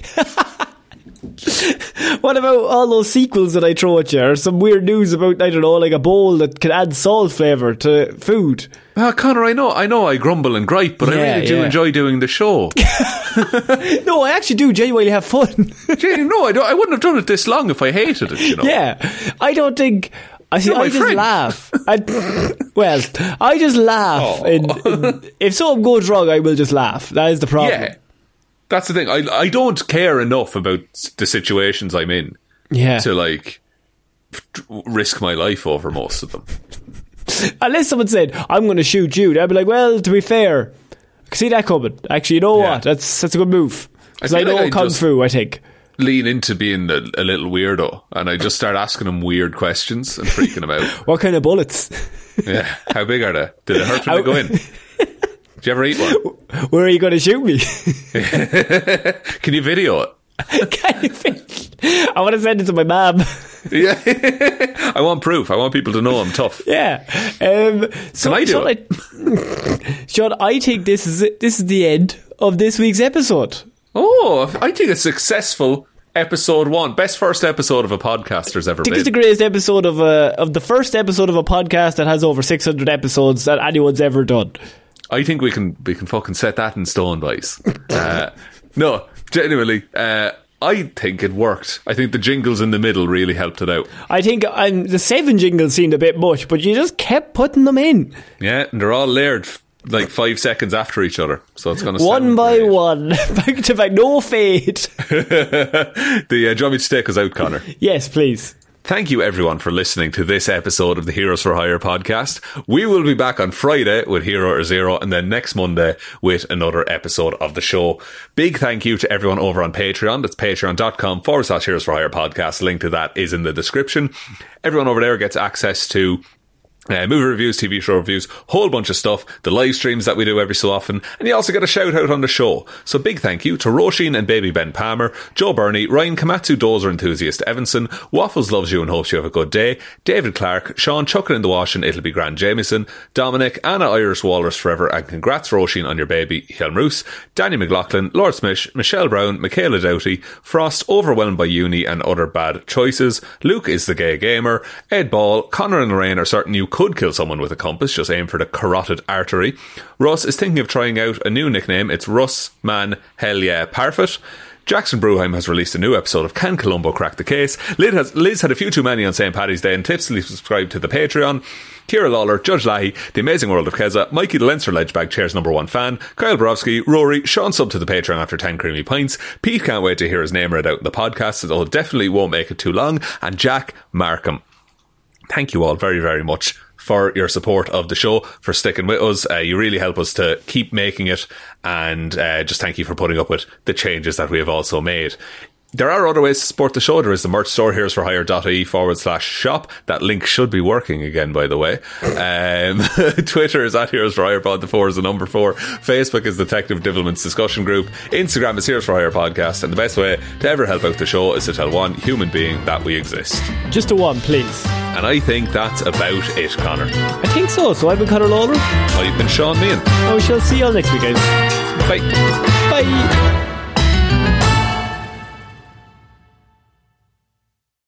What about all those sequels that I throw at you, or some weird news about, I don't know, like a bowl that can add salt flavour to food? Uh, Connor, I know I know I grumble and gripe, but yeah, I really do yeah. enjoy doing the show. No, I actually do genuinely have fun. No, I, don't, I wouldn't have done it this long if I hated it, you know. Yeah, I don't think... I see. You're my I just friend. laugh. I, well, I just laugh. Oh. In, in, if something goes wrong, I will just laugh. That is the problem. Yeah. That's the thing. I I don't care enough about the situations I'm in yeah. to like risk my life over most of them. Unless someone said, I'm going to shoot you, I'd be like, well, to be fair, I can see that coming. Actually, you know yeah. what? That's that's a good move. Because I, I know like Kung Fu, I think. Lean into being a, a little weirdo and I just start asking him weird questions and freaking him out. What kind of bullets? Yeah. How big are they? Did it hurt when How- they go in? Did you ever eat one? Where are you going to shoot me? Can you video it? Can you video? I want to send it to my mum. Yeah, I want proof. I want people to know I'm tough. Yeah. Um, so, Can I do Sean, it? I, Sean, I think this is it. This is the end of this week's episode. Oh, I think a successful episode one, best first episode of a podcast there's ever I think been. It's the greatest episode of a of the first episode of a podcast that has over six hundred episodes that anyone's ever done. I think we can we can fucking set that in stone, boys. Uh, no, genuinely, uh, I think it worked. I think the jingles in the middle really helped it out. I think um, the seven jingles seemed a bit much, but you just kept putting them in. Yeah, and they're all layered f- like five seconds after each other, so it's going to one by great. one, back to back, no fade. the uh, do you want me to take us out, Connor? Yes, please. Thank you everyone for listening to this episode of the Heroes for Hire podcast. We will be back on Friday with Hero or Zero and then next Monday with another episode of the show. Big thank you to everyone over on Patreon. That's patreon.com forward slash Heroes for Hire podcast. Link to that is in the description. Everyone over there gets access to Uh, movie reviews, T V show reviews, whole bunch of stuff, the live streams that we do every so often, and you also get a shout out on the show. So big thank you to Roisin and Baby Ben Palmer, Joe Burney, Ryan Komatsu Dozer Enthusiast Evanson, Waffles loves you and hopes you have a good day, David Clark, Sean Chuckin in the Wash and It'll Be Grand Jameson, Dominic, Anna Iris Walrus Forever, and congrats Roisin on your baby, Hjelm Roos, Danny McLaughlin, Lord Smith, Michelle Brown, Michaela Doughty, Frost, Overwhelmed by Uni and Other Bad Choices, Luke is the Gay Gamer, Ed Ball, Connor and Lorraine are certain you could kill someone with a compass, just aim for the carotid artery. Russ is thinking of trying out a new nickname. It's Russ Man Hell Yeah Parfit. Jackson Bruheim has released a new episode of Can Columbo Crack the Case? Liz, has, Liz had a few too many on Saint Paddy's Day and tipsily subscribed to the Patreon. Ciara Lawler, Judge Lahey, The Amazing World of Keza, Mikey the Leinster Ledgebag Chair's number one fan, Kyle Borowski, Rory, Sean sub to the Patreon after ten creamy pints, Pete can't wait to hear his name read out in the podcast, although definitely won't make it too long, and Jack Markham. Thank you all very, very much for your support of the show, for sticking with us. Uh, you really help us to keep making it, and uh, just thank you for putting up with the changes that we have also made. There are other ways to support the show. There is the merch store, here's for hire.ie forward slash shop. That link should be working again, by the way. Um, Twitter is at Heroes for Hire Pod, the four is the number four. Facebook is Detective Divilment's discussion group. Instagram is Heroes for Hire Podcast. And the best way to ever help out the show is to tell one human being that we exist. Just a one, please. And I think that's about it, Connor. I think so. So I've been Conor Lawler. I've been Sean Meehan. And we shall see you all next weekend. Bye. Bye.